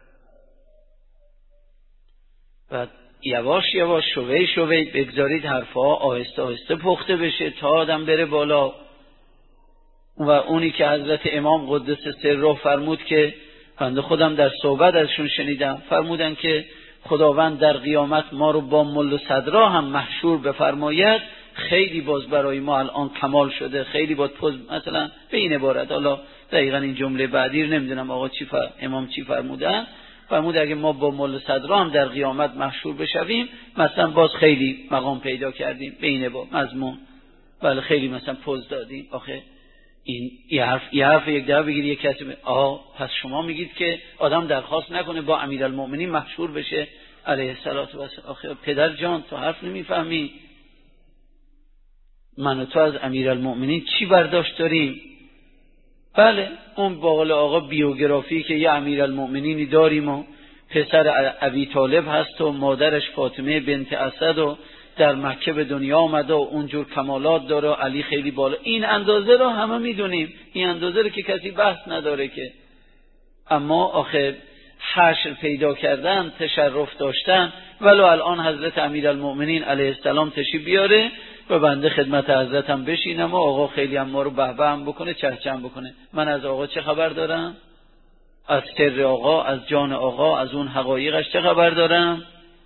و یواش یواش شوی شوی بگذارید حرفا آهسته آهسته پخته بشه تا آدم بره بالا. و اونی که حضرت امام قدس سره فرمود که بنده خودم در صحبت ازشون شنیدم، فرمودن که خداوند در قیامت ما رو با مل و صدرا هم محشور بفرماید، خیلی باز برای ما الان کمال شده، خیلی باز مثلا به این عبارت، حالا دقیقا این جمله بعدی رو نمیدونم آقا امام چی فرمودن، فرمود اگه ما با مل و صدرا هم در قیامت محشور بشویم مثلا باز خیلی مقام پیدا کردیم، به این عبارت مضمون، بله خیلی مثلا پوز دادیم. آخه این یه حرف یک دفعه بگیری یک کسی پس شما میگید که آدم درخواست نکنه با امیرالمؤمنین محشور بشه علیه السلام و السلام. آخه پدر جان تو حرف نمیفهمی. من و تو از امیرالمؤمنین چی برداشت داریم؟ بله اون با قول آقا بیوگرافی که یه امیرالمؤمنینی داریم و پسر ابی طالب هست و مادرش فاطمه بنت اسد و در مکه به دنیا آمده و اونجور کمالات داره و علی خیلی بالا. این اندازه رو همه میدونیم، این اندازه رو که کسی بحث نداره که. اما آخه حشر پیدا کردن، تشرف داشتن، ولو الان حضرت امیرالمؤمنین علیه السلام تشریف بیاره و بنده خدمت حضرتم بشینم و آقا خیلی هم ما رو بهبه هم بکنه، چهچم بکنه. من از آقا چه خبر دارم؟ از سر آقا، از جان آقا، از اون حقایقش چه خبر دارم؟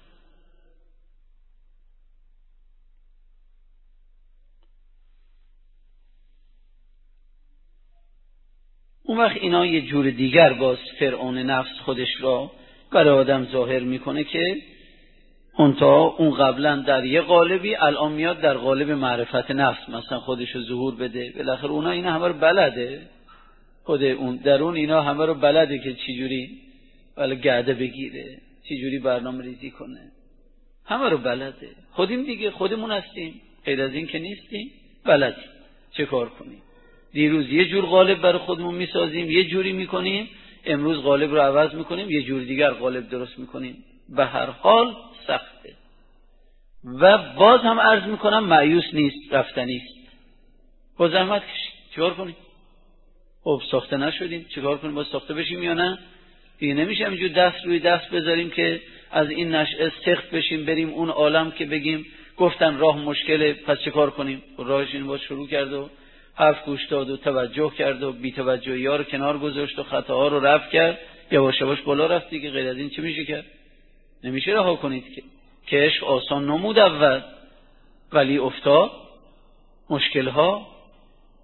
اون وقت اینا یه جور دیگر باز فرعون نفس خودش را برای آدم ظاهر میکنه که اون قبلا در یه قالبی، الان میاد در قالب معرفت نفس مثلا خودش رو ظهور بده. بالاخره اونا اینا همه رو بلده، خود اون درون اینا همه رو بلده که چجوری ولی گرده بگیره، چجوری برنامه ریزی کنه، همه رو بلده. خودیم دیگه، خودمون هستیم، غیر از این که نیستیم، بلدیم چه کار کنیم. دیروز یه جور قالب برای خودمون میسازیم، یه جوری میکنیم، امروز قالب رو عوض میکنیم، یه جور دیگر قالب درست میکنیم. به هر حال سخته و باز هم عرض میکنم مایوس نیست، رفتنی است. با زحمت کشید، چیکار کنیم؟ خب ساخته نشدیم، چیکار کنیم؟ باز ساخته بشیم یا نه؟ دیگه نمیشه همینجور دست روی دست بذاریم که از این نشأه سخت بشیم بریم اون عالم که بگیم گفتن راه مشکله پس چیکار کنیم؟ راهش این باز شروع کرد و حرف گوش داد و توجه کرد و بی توجهی ها رو کنار گذاشت و خطاها رو رفع کرد، یواش یواش بالا رفت دیگه. غیر از این چه میشه کرد؟ نمیشه رها کنید که عشق آسان نمود اول ولی افتاد مشکل ها.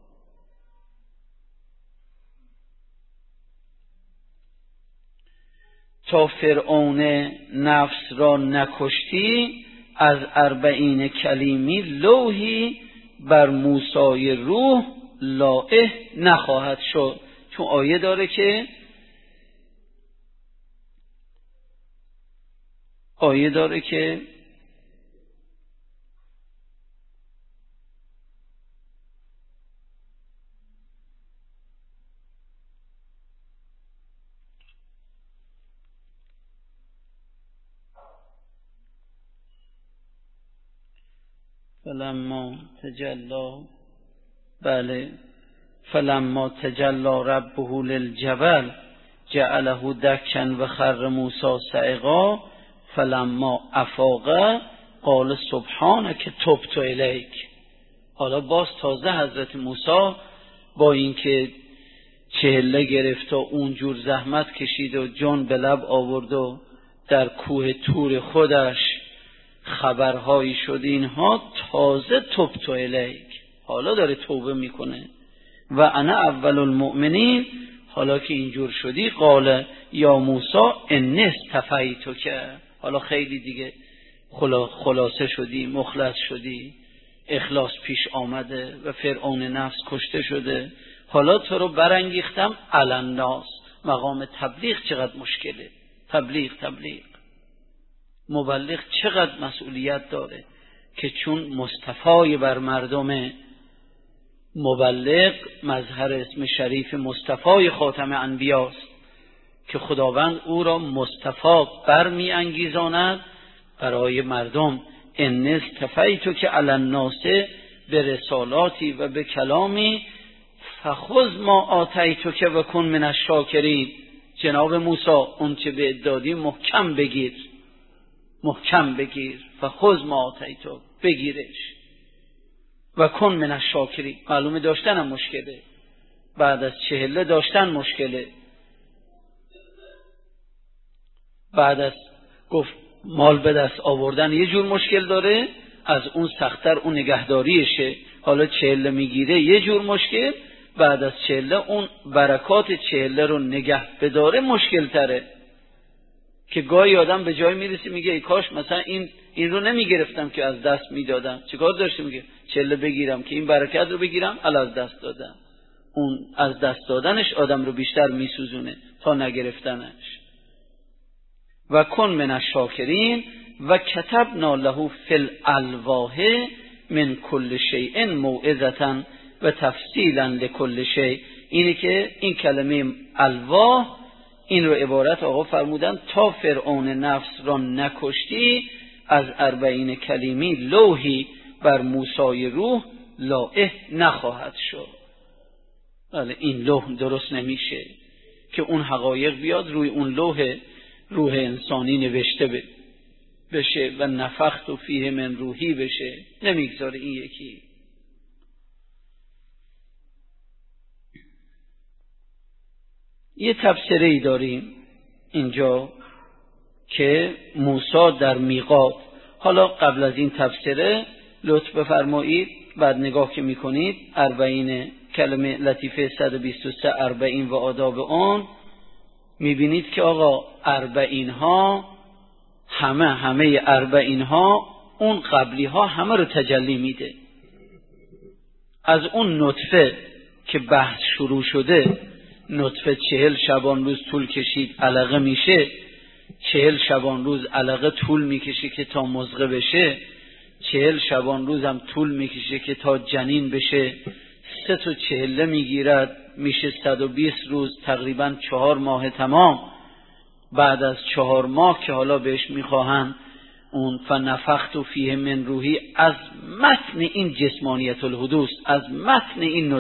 تا فرعون نفس را نکشتی، از 40 کلیمی لوحی بر موسی روح لائح نخواهد شد. چون آیه داره که فلما تجلی ربه للجبل جعله دکا و خر موسی صعقا فلما افاق قال سبحانک تبت الیک. حالا باز تازه حضرت موسی با اینکه چهله گرفت و اونجور زحمت کشید و جان به لب آورد و در کوه طور خودش خبرهایی شد، اینها تازه تبت الیک، حالا داره توبه میکنه. و انا اول المؤمنین، حالا که اینجور شدی قال یا موسی انی اصطفیتک، حالا خیلی دیگه خلاصه شدی، مخلص شدی، اخلاص پیش آمده و فرعون نفس کشته شده، حالا تو رو برانگیختم علی الناس. مقام تبلیغ چقدر مشکله. تبلیغ مبلغ چقدر مسئولیت داره که چون مصطفی بر مردم، مبلغ مظهر اسم شریف مصطفی خاتم انبیاست که خداوند او را مصطفی برمی انگیزاند برای مردم. ان اصطفیتک علی الناس به رسالاتی و به کلامی فخذ ما آتیتک و کن من الشاکرین. جناب موسی اون چه به دادی محکم بگیر، فخذ ما آتیتک، بگیرش، و کن من الشاکرین. معلومه داشتن هم مشکله، بعد از 40 داشتن مشکله، بعد از گفت مال به دست آوردن یه جور مشکل داره، از اون سخت‌تر اون نگهداریشه. حالا 40 میگیره یه جور مشکل، بعد از 40 اون برکات 40 رو نگه بداره مشکل تره، که گاهی آدم به جای میرسه میگه ای کاش مثلا این رو نمیگرفتم که از دست میدادم. چیکار داشته؟ میگه 40 بگیرم که این برکت رو بگیرم، از دست دادم. اون از دست دادنش آدم رو بیشتر میسوزونه تا نگرفتنش. و کن من الشاکرین و کتبنا له فی الالواح من کل شیء موعظة و تفصیلا لکل شیء. اینه که این کلمه الواح، این رو عبارت آقا فرمودن تا فرعون نفس را نکشتی، از 40 کلیمی لوحی بر موسی روح لائح نخواهد شد. بله، این لوح درست نمیشه که اون حقایق بیاد روی اون لوح روح انسانی نوشته بشه و نفخت فیه من روحی بشه، نمیگذاره این یکی. یه تفسیری ای داریم اینجا که موسی در میقات. حالا قبل از این تفسیره لطف بفرمایید بعد نگاه که میکنید 40 کلمه لطیفه 123 40 و آداب آن، میبینید که آقا 40 ها همه 40 ها اون قبلی ها همه رو تجلی میده. از اون نطفه که بحث شروع شده، نطفه 40 شبان روز طول کشید علقه میشه، 40 شبان روز علقه طول میکشه که تا مضغه بشه، 40 شبان روز هم طول میکشه که تا جنین بشه، 3 تا 40 میگیرد میشه 120 روز، تقریبا 4 ماه تمام. بعد از 4 ماه که حالا بهش میخواهن اون فنفخت فیه من روحی، از متن این جسمانیت الحدوث، از متن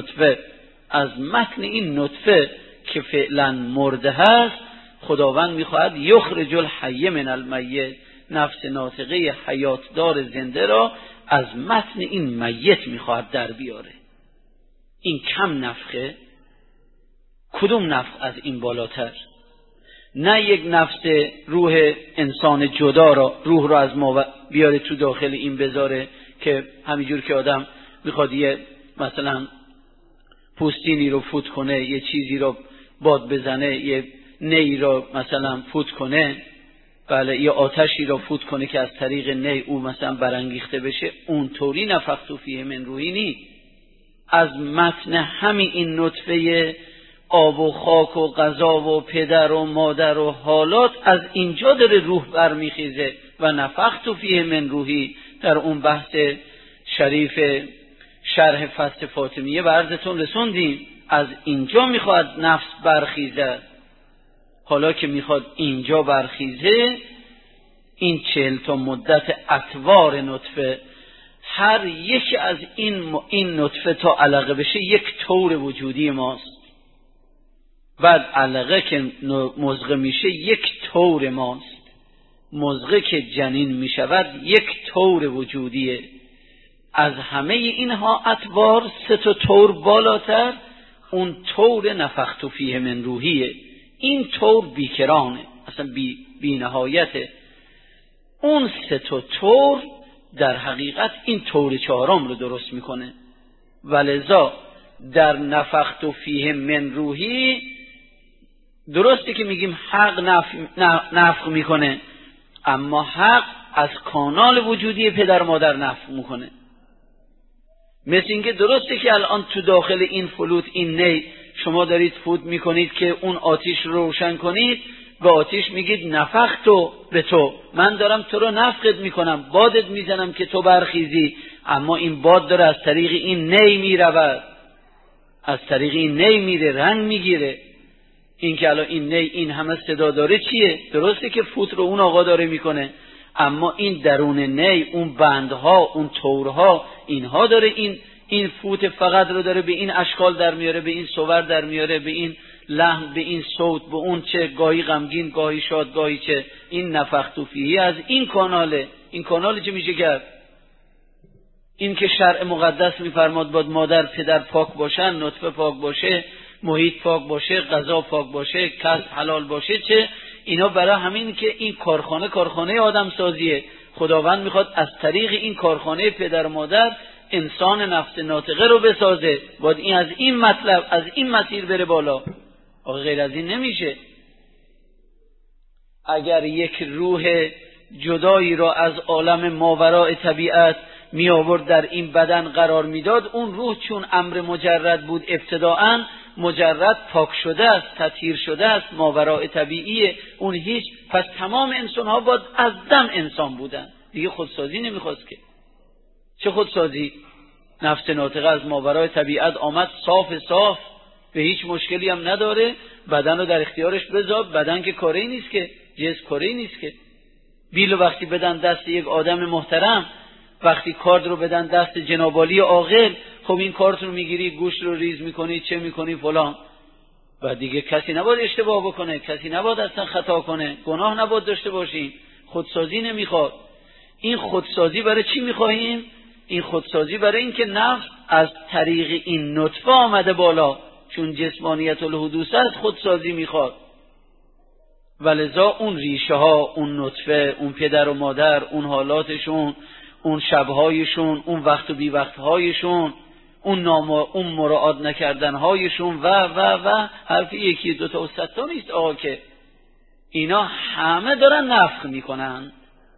این نطفه که فعلا مرده هست، خداوند میخواهد یخرج الحی من المیت، نفس ناطقه حیاتدار زنده را از متن این میت میخواهد در بیاره. این کم نفخه؟ کدوم نفخ از این بالاتر؟ نه یک نفس روح انسان جدا را، روح را از ما بیاره تو داخل این بذاره که همینجور که آدم میخواد یه مثلا پوستینی رو فوت کنه، یه چیزی رو باد بزنه، یه نی را مثلا فوت کنه، بله، یا آتشی را فوت کنه که از طریق نی او مثلا برانگیخته بشه، اونطوری نفخت فیه من روحی نی. از متن همین این نطفه آب و خاک و غذا و پدر و مادر و حالات، از اینجا داره روح برمیخیزه. و نفخت فیه من روحی در اون بحث شریف شرح فصل فاطمیه به عرضتون رسوندیم، از اینجا میخواد نفس برخیزه. حالا که میخواد اینجا برخیزه، این 40 تا مدت اطوار نطفه، هر یک از این نطفه تا علقه بشه یک طور وجودی ماست. بعد علقه که مضغه میشه یک طور ماست، مضغه که جنین میشود یک طور وجودیه. از همه اینها اطوار 3 تا طور بالاتر اون طور نفخت فیه من روحیه. این طور بیکرانه، اصلا بی نهایته. اون 3 تا طور در حقیقت این طور 4م رو درست میکنه. ولذا در نفخت فیه من روحی درسته که میگیم حق نفخ میکنه، اما حق از کانال وجودی پدر مادر نفخ میکنه. مثل اینکه درسته که الان تو داخل این فلوت، این نی، شما دارید فوت میکنید که اون آتیش رو روشن کنید، به آتیش میگید نفختو به تو، من دارم تو رو نفخت میکنم، بادت میزنم که تو برخیزی. اما این باد داره از طریق این نی میرود، از طریق این نی میره، رنگ میگیره. این که الان این نی این همه صدا داره چیه؟ درسته که فوت رو اون آقا داره میکنه، اما این درون نی، اون بندها، اون تورها، اینها داره این فوت فقط رو داره به این اشکال در میاره، به این صور در میاره، به این لحن، به این صوت، به اون چه گاهی غمگین، گاهی شاد، گاهی چه. این نفخت فیه از این کاناله. این کانال چه میشه کرد؟ این که شرع مقدس میفرماد باید مادر پدر پاک باشن، نطفه پاک باشه، محیط پاک باشه، غذا پاک باشه، کسب حلال باشه، چه اینا برای همین که این کارخانه آدم سازیه. خداوند میخواد از طریق این کارخانه پدر و مادر انسان نفس ناطقه رو بسازه. باید این از این مطلب، از این مسیر بره بالا. آخه غیر از این نمیشه. اگر یک روح جدایی را از عالم ماوراء طبیعت می آورد در این بدن قرار میداد، اون روح چون امر مجرد بود، ابتداءً مجرد پاک شده است، تطهیر شده است، ماوراء طبیعیه، اون هیچ. پس تمام انسان ها باید از دم انسان بودن، دیگه خودسازی نمیخواست که. چه خودسازی؟ نفس ناطقه از ماوراء طبیعت آمد، صاف، به هیچ مشکلی هم نداره، بدن رو در اختیارش بذار. بدن که کاری نیست که، جسم کاری نیست که. بیل وقتی بدن دست یک آدم محترم، وقتی کارد رو بدن دست جنابالی عاقل، خب این کارت رو میگیری، گوشت رو ریز میکنی، چه میکنی فلان. و دیگه کسی نباید اشتباه بکنه، کسی نباید اصلا خطا کنه، گناه نباید داشته باشیم. خودسازی نمیخواد. این خودسازی برای چی میخواهیم؟ این خودسازی برای این که نفس از طریق این نطفه آمده بالا، چون جسمانیت الحدوث است، خودسازی میخواد. ولذا اون ریشه ها، اون نطفه، اون پدر و مادر، اون حالاتشون، اون شبهایشون، اون وقت و بی وقتهایشون، اون مراعات نکردنهایشون و حرف 1 2 تا و 100 تا نیست آقا، که اینا همه دارن نفخ میکنن.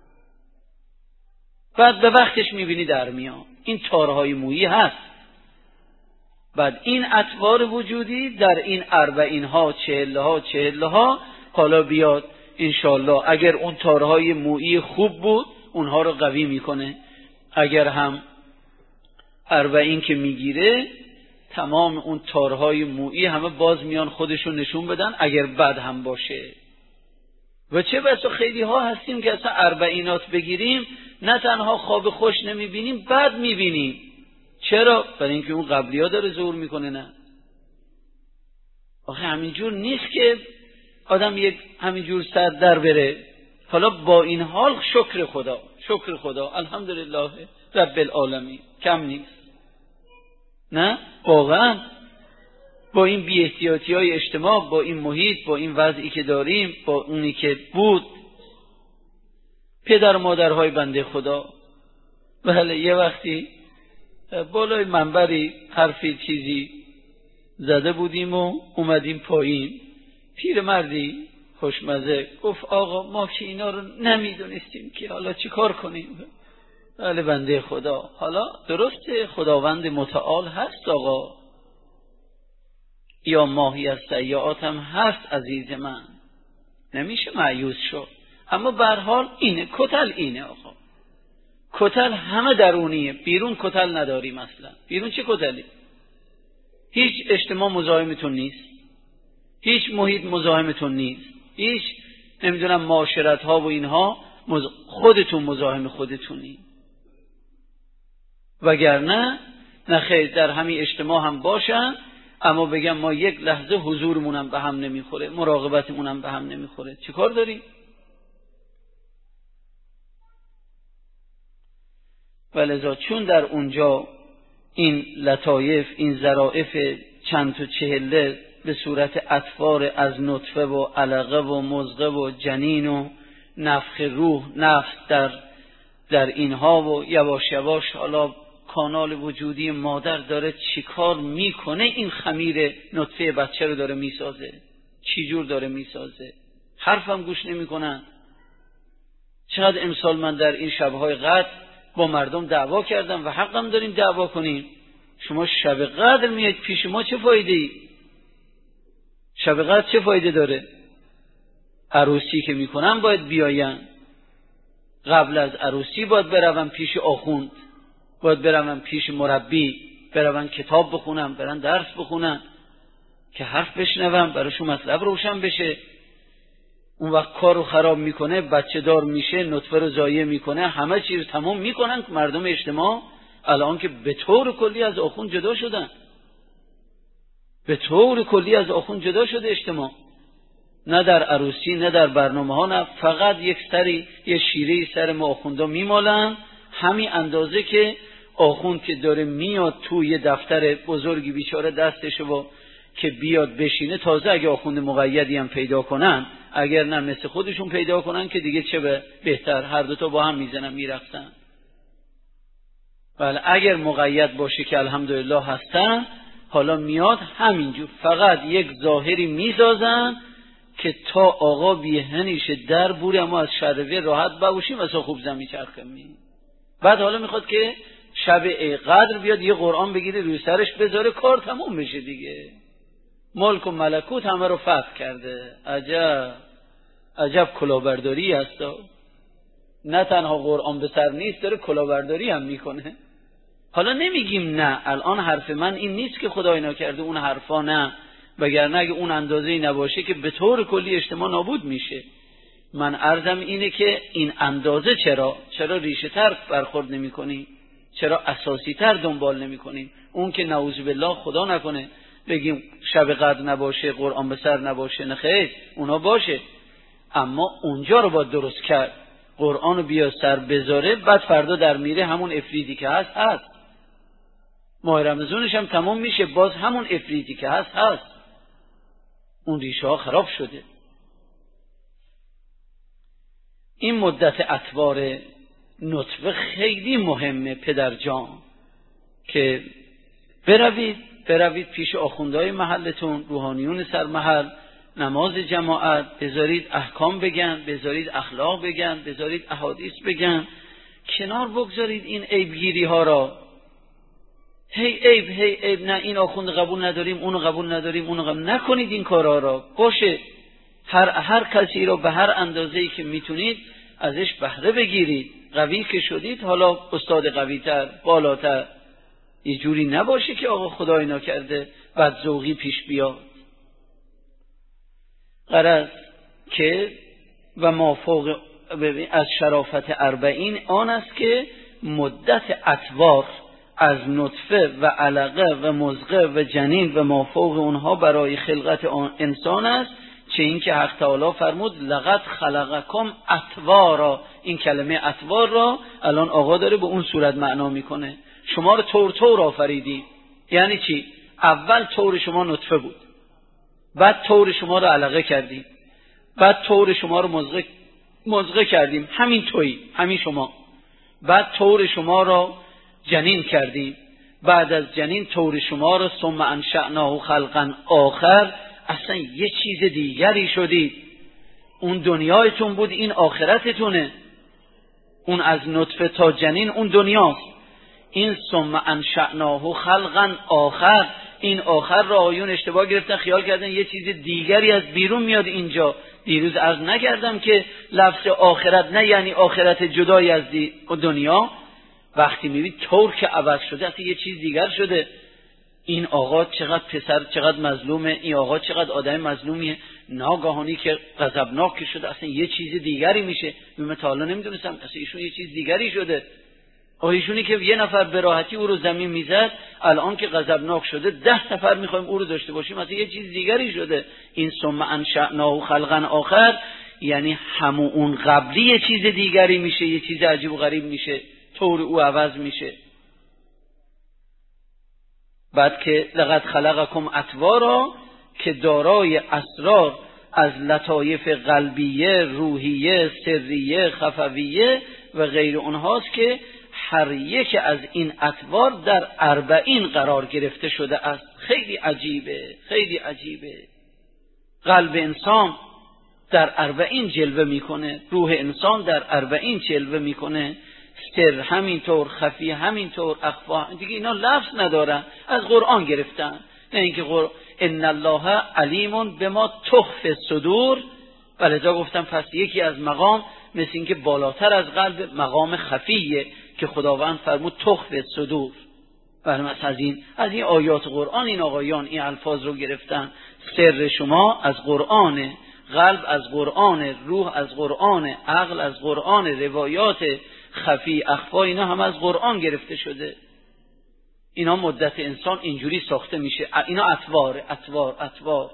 بعد به وقتش میبینی در میان این تارهای مویی هست. بعد این اطوار وجودی در این 40 ها حالا بیاد انشالله. اگر اون تارهای مویی خوب بود اونها رو قوی میکنه، اگر هم 40 که میگیره تمام اون تارهای مویی همه باز میان خودشون نشون بدن، اگر بد هم باشه. و چه بسا خیلی ها هستیم که اصلا 40 بگیریم نه تنها خواب خوش نمیبینیم، بد میبینیم. چرا؟ برای اینکه اون قبلی ها داره ظهور میکنه. نه آخه همینجور نیست که آدم یک همینجور سر در بره. حالا با این حال شکر خدا الحمدلله رب العالمین کم نیست. نه واقعا با این بی احتیاطی های اجتماع، با این محیط، با این وضعی که داریم، با اونی که بود، پدر مادرهای بنده خدا، بله یه وقتی بالای منبری حرفی چیزی زده بودیم و اومدیم پایین، پیرمردی خوشمزه گفت آقا ما که اینا رو نمیدونستیم که حالا چی کار کنیم. بله بنده خدا، حالا درسته خداوند متعال هست آقا، یا ماهی از سیئات هم هست عزیز من، نمیشه مایوس شد، اما به هر حال اینه کتل، اینه آقا کتل همه درونیه، بیرون کتل نداریم اصلا. بیرون چه کتلی؟ هیچ اجتماع مزاحمتون نیست، هیچ محیط مزاحمتون نیست، هیچ نمیدونم معاشرت ها و اینها خودتون مزاحم خودتونی. وگرنه نخیر در همین اجتماع هم باشن، اما بگم ما یک لحظه حضورمونم به هم نمیخوره، مراقبتمونم به هم نمیخوره، چه کار داریم؟ ولذا چون در اونجا این لطایف، این ظرافت چند تا چهله به صورت اطوار از نطفه و علقه و مضغه و جنین و نفخ روح، نفس در اینها و یواش یواش حالا کانال وجودی مادر داره چیکار میکنه، این خمیر نطفه بچه رو داره میسازه، چی جور داره میسازه، حرفم گوش نمیکنن. چقدر امسال من در این شبهای قدر با مردم دعوا کردم و حقم داریم دعوا کنیم. شما شب قدر میاد پیش ما، چه فایده ای؟ شب قدر چه فایده داره؟ عروسی که میکنن باید بیاین، قبل از عروسی باید برون پیش آخوند، باید برون پیش مربی، برون کتاب بخونن، برن درس بخونن که حرف بشنون، براشون مطلب روشن بشه. اون وقت کارو خراب میکنه، بچه دار میشه، نطفه رو ضایع میکنه، همه چیز رو تمام میکنن که مردم اجتماع الان که به طور کلی از آخوند جدا شدن، به طور کلی از آخوند جدا شده اجتماع، نه در عروسی نه در برنامه ها، نه فقط یک سری یه شیره سر ما آخوندا میمالن، همین اندازه که آخوند که داره میاد توی دفتر بزرگی بیچاره دستشو که بیاد بشینه، تازه اگه آخوند مقیدی هم پیدا کنن، اگر نه مثل خودشون پیدا کنن که دیگه چه بهتر، هر دوتا با هم میزنن میرقصن. بله اگر مقید باشه که الحمدلله هستن، حالا میاد همینجور فقط یک ظاهری میسازن که تا آقا بیهنیش در بوری اما از شروه راحت باشیم و خوب زمین چرخمی. بعد حالا میخواد که شب قدر بیاد یه قرآن بگیره روی سرش بذاره، کار تموم بشه دیگه، ملک و ملکوت همه رو فتح کرده. عجب کلاهبرداری هستا، نه تنها قرآن به سر نیست، داره کلاهبرداری هم میکنه. حالا نمیگیم نه، الان حرف من این نیست که خدای نکرده اون حرفا نه، وگرنه اگه اون اندازه‌ای نباشه که به طور کلی اجتماع نابود میشه. من عرضم اینه که این اندازه چرا ریشه تر برخورد نمی کنیم؟ چرا اساسی تر دنبال نمی کنیم؟ اون که نعوذ بالله خدا نکنه بگیم شب قدر نباشه، قرآن به سر نباشه، نه خیر، اونا باشه، اما اونجا رو باید درست کرد، قرآن رو بیا سر بذاره، بعد فردا در میره همون افریدی که هست، ماه رمضانش هم تمام میشه، باز همون افریدی که هست، اون ریشه ها خراب شده. این مدت اطوار نطفه خیلی مهمه پدر جان، که بروید پیش آخوندهای محلتون، روحانیون سر محل، نماز جماعت بذارید، احکام بگن، بذارید اخلاق بگن، بذارید احادیث بگن، کنار بگذارید این عیبگیری ها را. هی عیب نه، این آخوند قبول نداریم، اونو قبول نداریم، اونو قبول نکنید. این کارها را باشه، هر کسی رو به هر اندازه‌ای که میتونید ازش بهره بگیرید. قوی که شدید، حالا استاد قوی‌تر، بالاتر، یه جوری نباشه که آقا خدای نکرده بدذوقی پیش بیاد. غرض که و مافوق از شرافت 40 آن است که مدت اطوار از نطفه و علقه و مضغه و جنین و مافوق اونها برای خلقت انسان است، چه این که حق تعالی فرمود لقد خلقکم اطوارا. این کلمه اطوار را الان آقا داره به اون صورت معنا میکنه، شما رو طور آفریدی. یعنی چی؟ اول طور شما نطفه بود، بعد طور شما رو علقه کردیم، بعد طور شما رو مضغه کردیم، همین تویی، همین شما. بعد طور شما رو جنین کردیم، بعد از جنین طور شما رو ثم انشأناه خلقا آخر، اصلا یه چیز دیگری شدید. اون دنیایتون بود، این آخرتتونه. اون از نطفه تا جنین اون دنیاست. این ثم انشأناه خلقا آخر، این آخر را آیون اشتباه گرفتن، خیال کردن یه چیز دیگری از بیرون میاد اینجا. دیروز عرض نکردم که لفظ آخرت نه یعنی آخرت جدای از دنیا. وقتی میبینید طور که عوض شده، اصلا یه چیز دیگر شده. این آقا چقدر پسر، چقدر مظلومه، این آقا چقدر آدم مظلومیه، ناگهانی که غضبناک شده اصلا یه چیز دیگری میشه. من تا حالا نمیدونستم اصلا ایشون یه چیز دیگری شده. ایشونی که یه نفر به راحتی او رو زمین میزد، الان که غضبناک شده 10 نفر میخوایم او رو داشته باشیم، اصلا یه چیز دیگری شده. این ثم انشأناه خلقا آخر یعنی همون اون قبلی یه چیز دیگری میشه، یه چیز عجیب و غریب میشه، طور او عوض میشه. بعد که لقد خلقکم اطوارا که دارای اسرار از لطایف قلبیه، روحیه، سریه، خفویه و غیر اونهاست که هر یک از این اطوار در 40 قرار گرفته شده است. خیلی عجیبه، خیلی عجیبه. قلب انسان در 40 جلوه میکنه، روح انسان در 40 جلوه میکنه، سر همینطور، خفی همینطور، اخفا دیگه اینا لفظ ندارن، از قرآن گرفتن. نه اینکه ان الله علیم بما تخفی الصدور. ولذا گفتم پس یکی از مقام مثل اینکه بالاتر از قلب مقام خفیه که خداوند فرمود تخفی الصدور. برنامه از این آیات قرآن این آقایان این الفاظ رو گرفتن. سر شما از قرآن، قلب از قرآن، روح از قرآن، عقل از قرآن، روایات خفی اخفا اینا هم از قرآن گرفته شده. اینا مدت انسان اینجوری ساخته میشه. اینا اطوار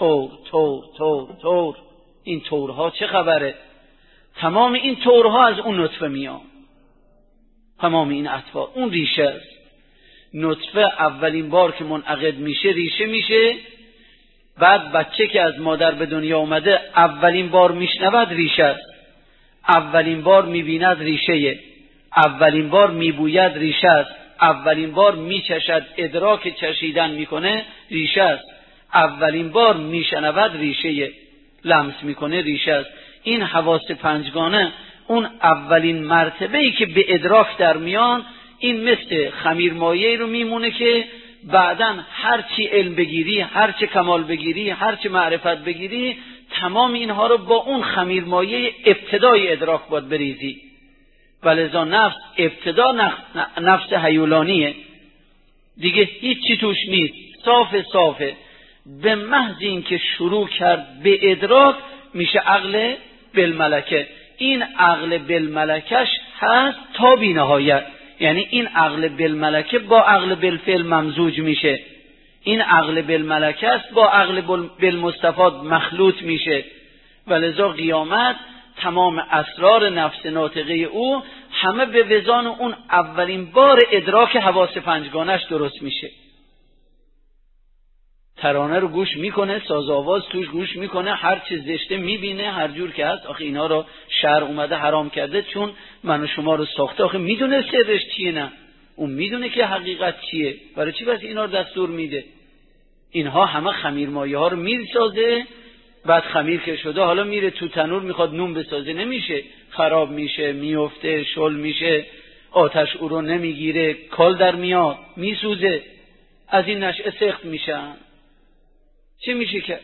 طور. این طورها چه خبره؟ تمام این طورها از اون نطفه میان. تمام این اطوار اون ریشه است. نطفه اولین بار که منعقد میشه ریشه میشه. بعد بچه که از مادر به دنیا اومده اولین بار میشنود ریشه است. اولین بار میبیند ریشه، اولین بار میبوید ریشه است، اولین بار میچشد ادراک چشیدن میکنه ریشه است، اولین بار میشنود ریشه، لمس میکنه ریشه است. این حواس پنجگانه اون اولین مرتبه‌ای که به ادراک در میان، این مثل خمیرمایه‌ای رو میمونه که بعداً هر چی علم بگیری، هر چی کمال بگیری، هر چی معرفت بگیری، تمام اینها رو با اون خمیرمایه ابتدای ادراک باید بریزی. ولذا نفس ابتدا نفس هیولانیه دیگه، هیچی توش نیست، صافه. به محض این که شروع کرد به ادراک میشه عقل بالملکه. این عقل بالملکش هست تا بی نهایت. یعنی این عقل بالملکه با عقل بالفعل ممزوج میشه. این عقل بالملکه است با عقل بالمستفاد مخلوط میشه. ولذا قیامت تمام اسرار نفس ناطقه او همه به وزان اون اولین بار ادراک حواس پنجگانش درست میشه. ترانه رو گوش میکنه، ساز آواز توش گوش میکنه، هر چیز زشته میبینه، هر جور که هست. آخه اینا رو شرع اومده حرام کرده چون من و شما رو ساخته. آخه میدونه سرش چیه؟ نه، اون میدونه که حقیقت چیه. برای چی بس اینا رو دستور میده؟ اینها همه خمیرمایه ها رو میسازه. بعد خمیر که شده حالا میره تو تنور میخواد نون بسازه، نمیشه، خراب میشه، میفته، شل میشه، آتش او رو نمیگیره، کال در میاد، میسوزه، از این نشأه سخت میشن. چه میشه که؟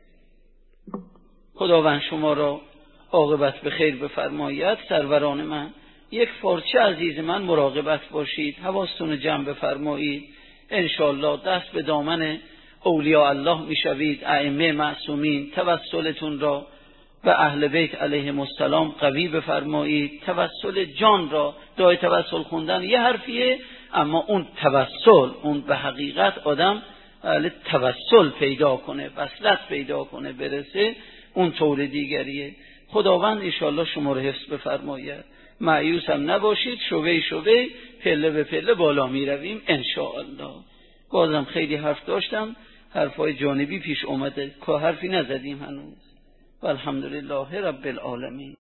خداوند شما را عاقبت به خیر بفرماید. سروران من، یک پارچه عزیز من مراقبت باشید، حواستون جمع بفرمایید. انشاءالله دست به دامن اولیاء الله میشوید، ائمه معصومین. توسلتون را به اهل بیت علیهم السلام قوی بفرمایید. توسل جان را، دعای توسل خوندن یه حرفیه، اما اون توسل، اون به حقیقت آدم توسل پیدا کنه، وصلت پیدا کنه، برسه، اون طور دیگریه. خداوند انشاءالله شما رو حفظ بفرماید. مایوس هم نباشید، شوی پله به پله بالا می رویم انشاءالله. بازم خیلی حرف داشتم، حرفای جانبی پیش اومده که حرفی نزدیم هنوز. والحمدلله رب العالمین.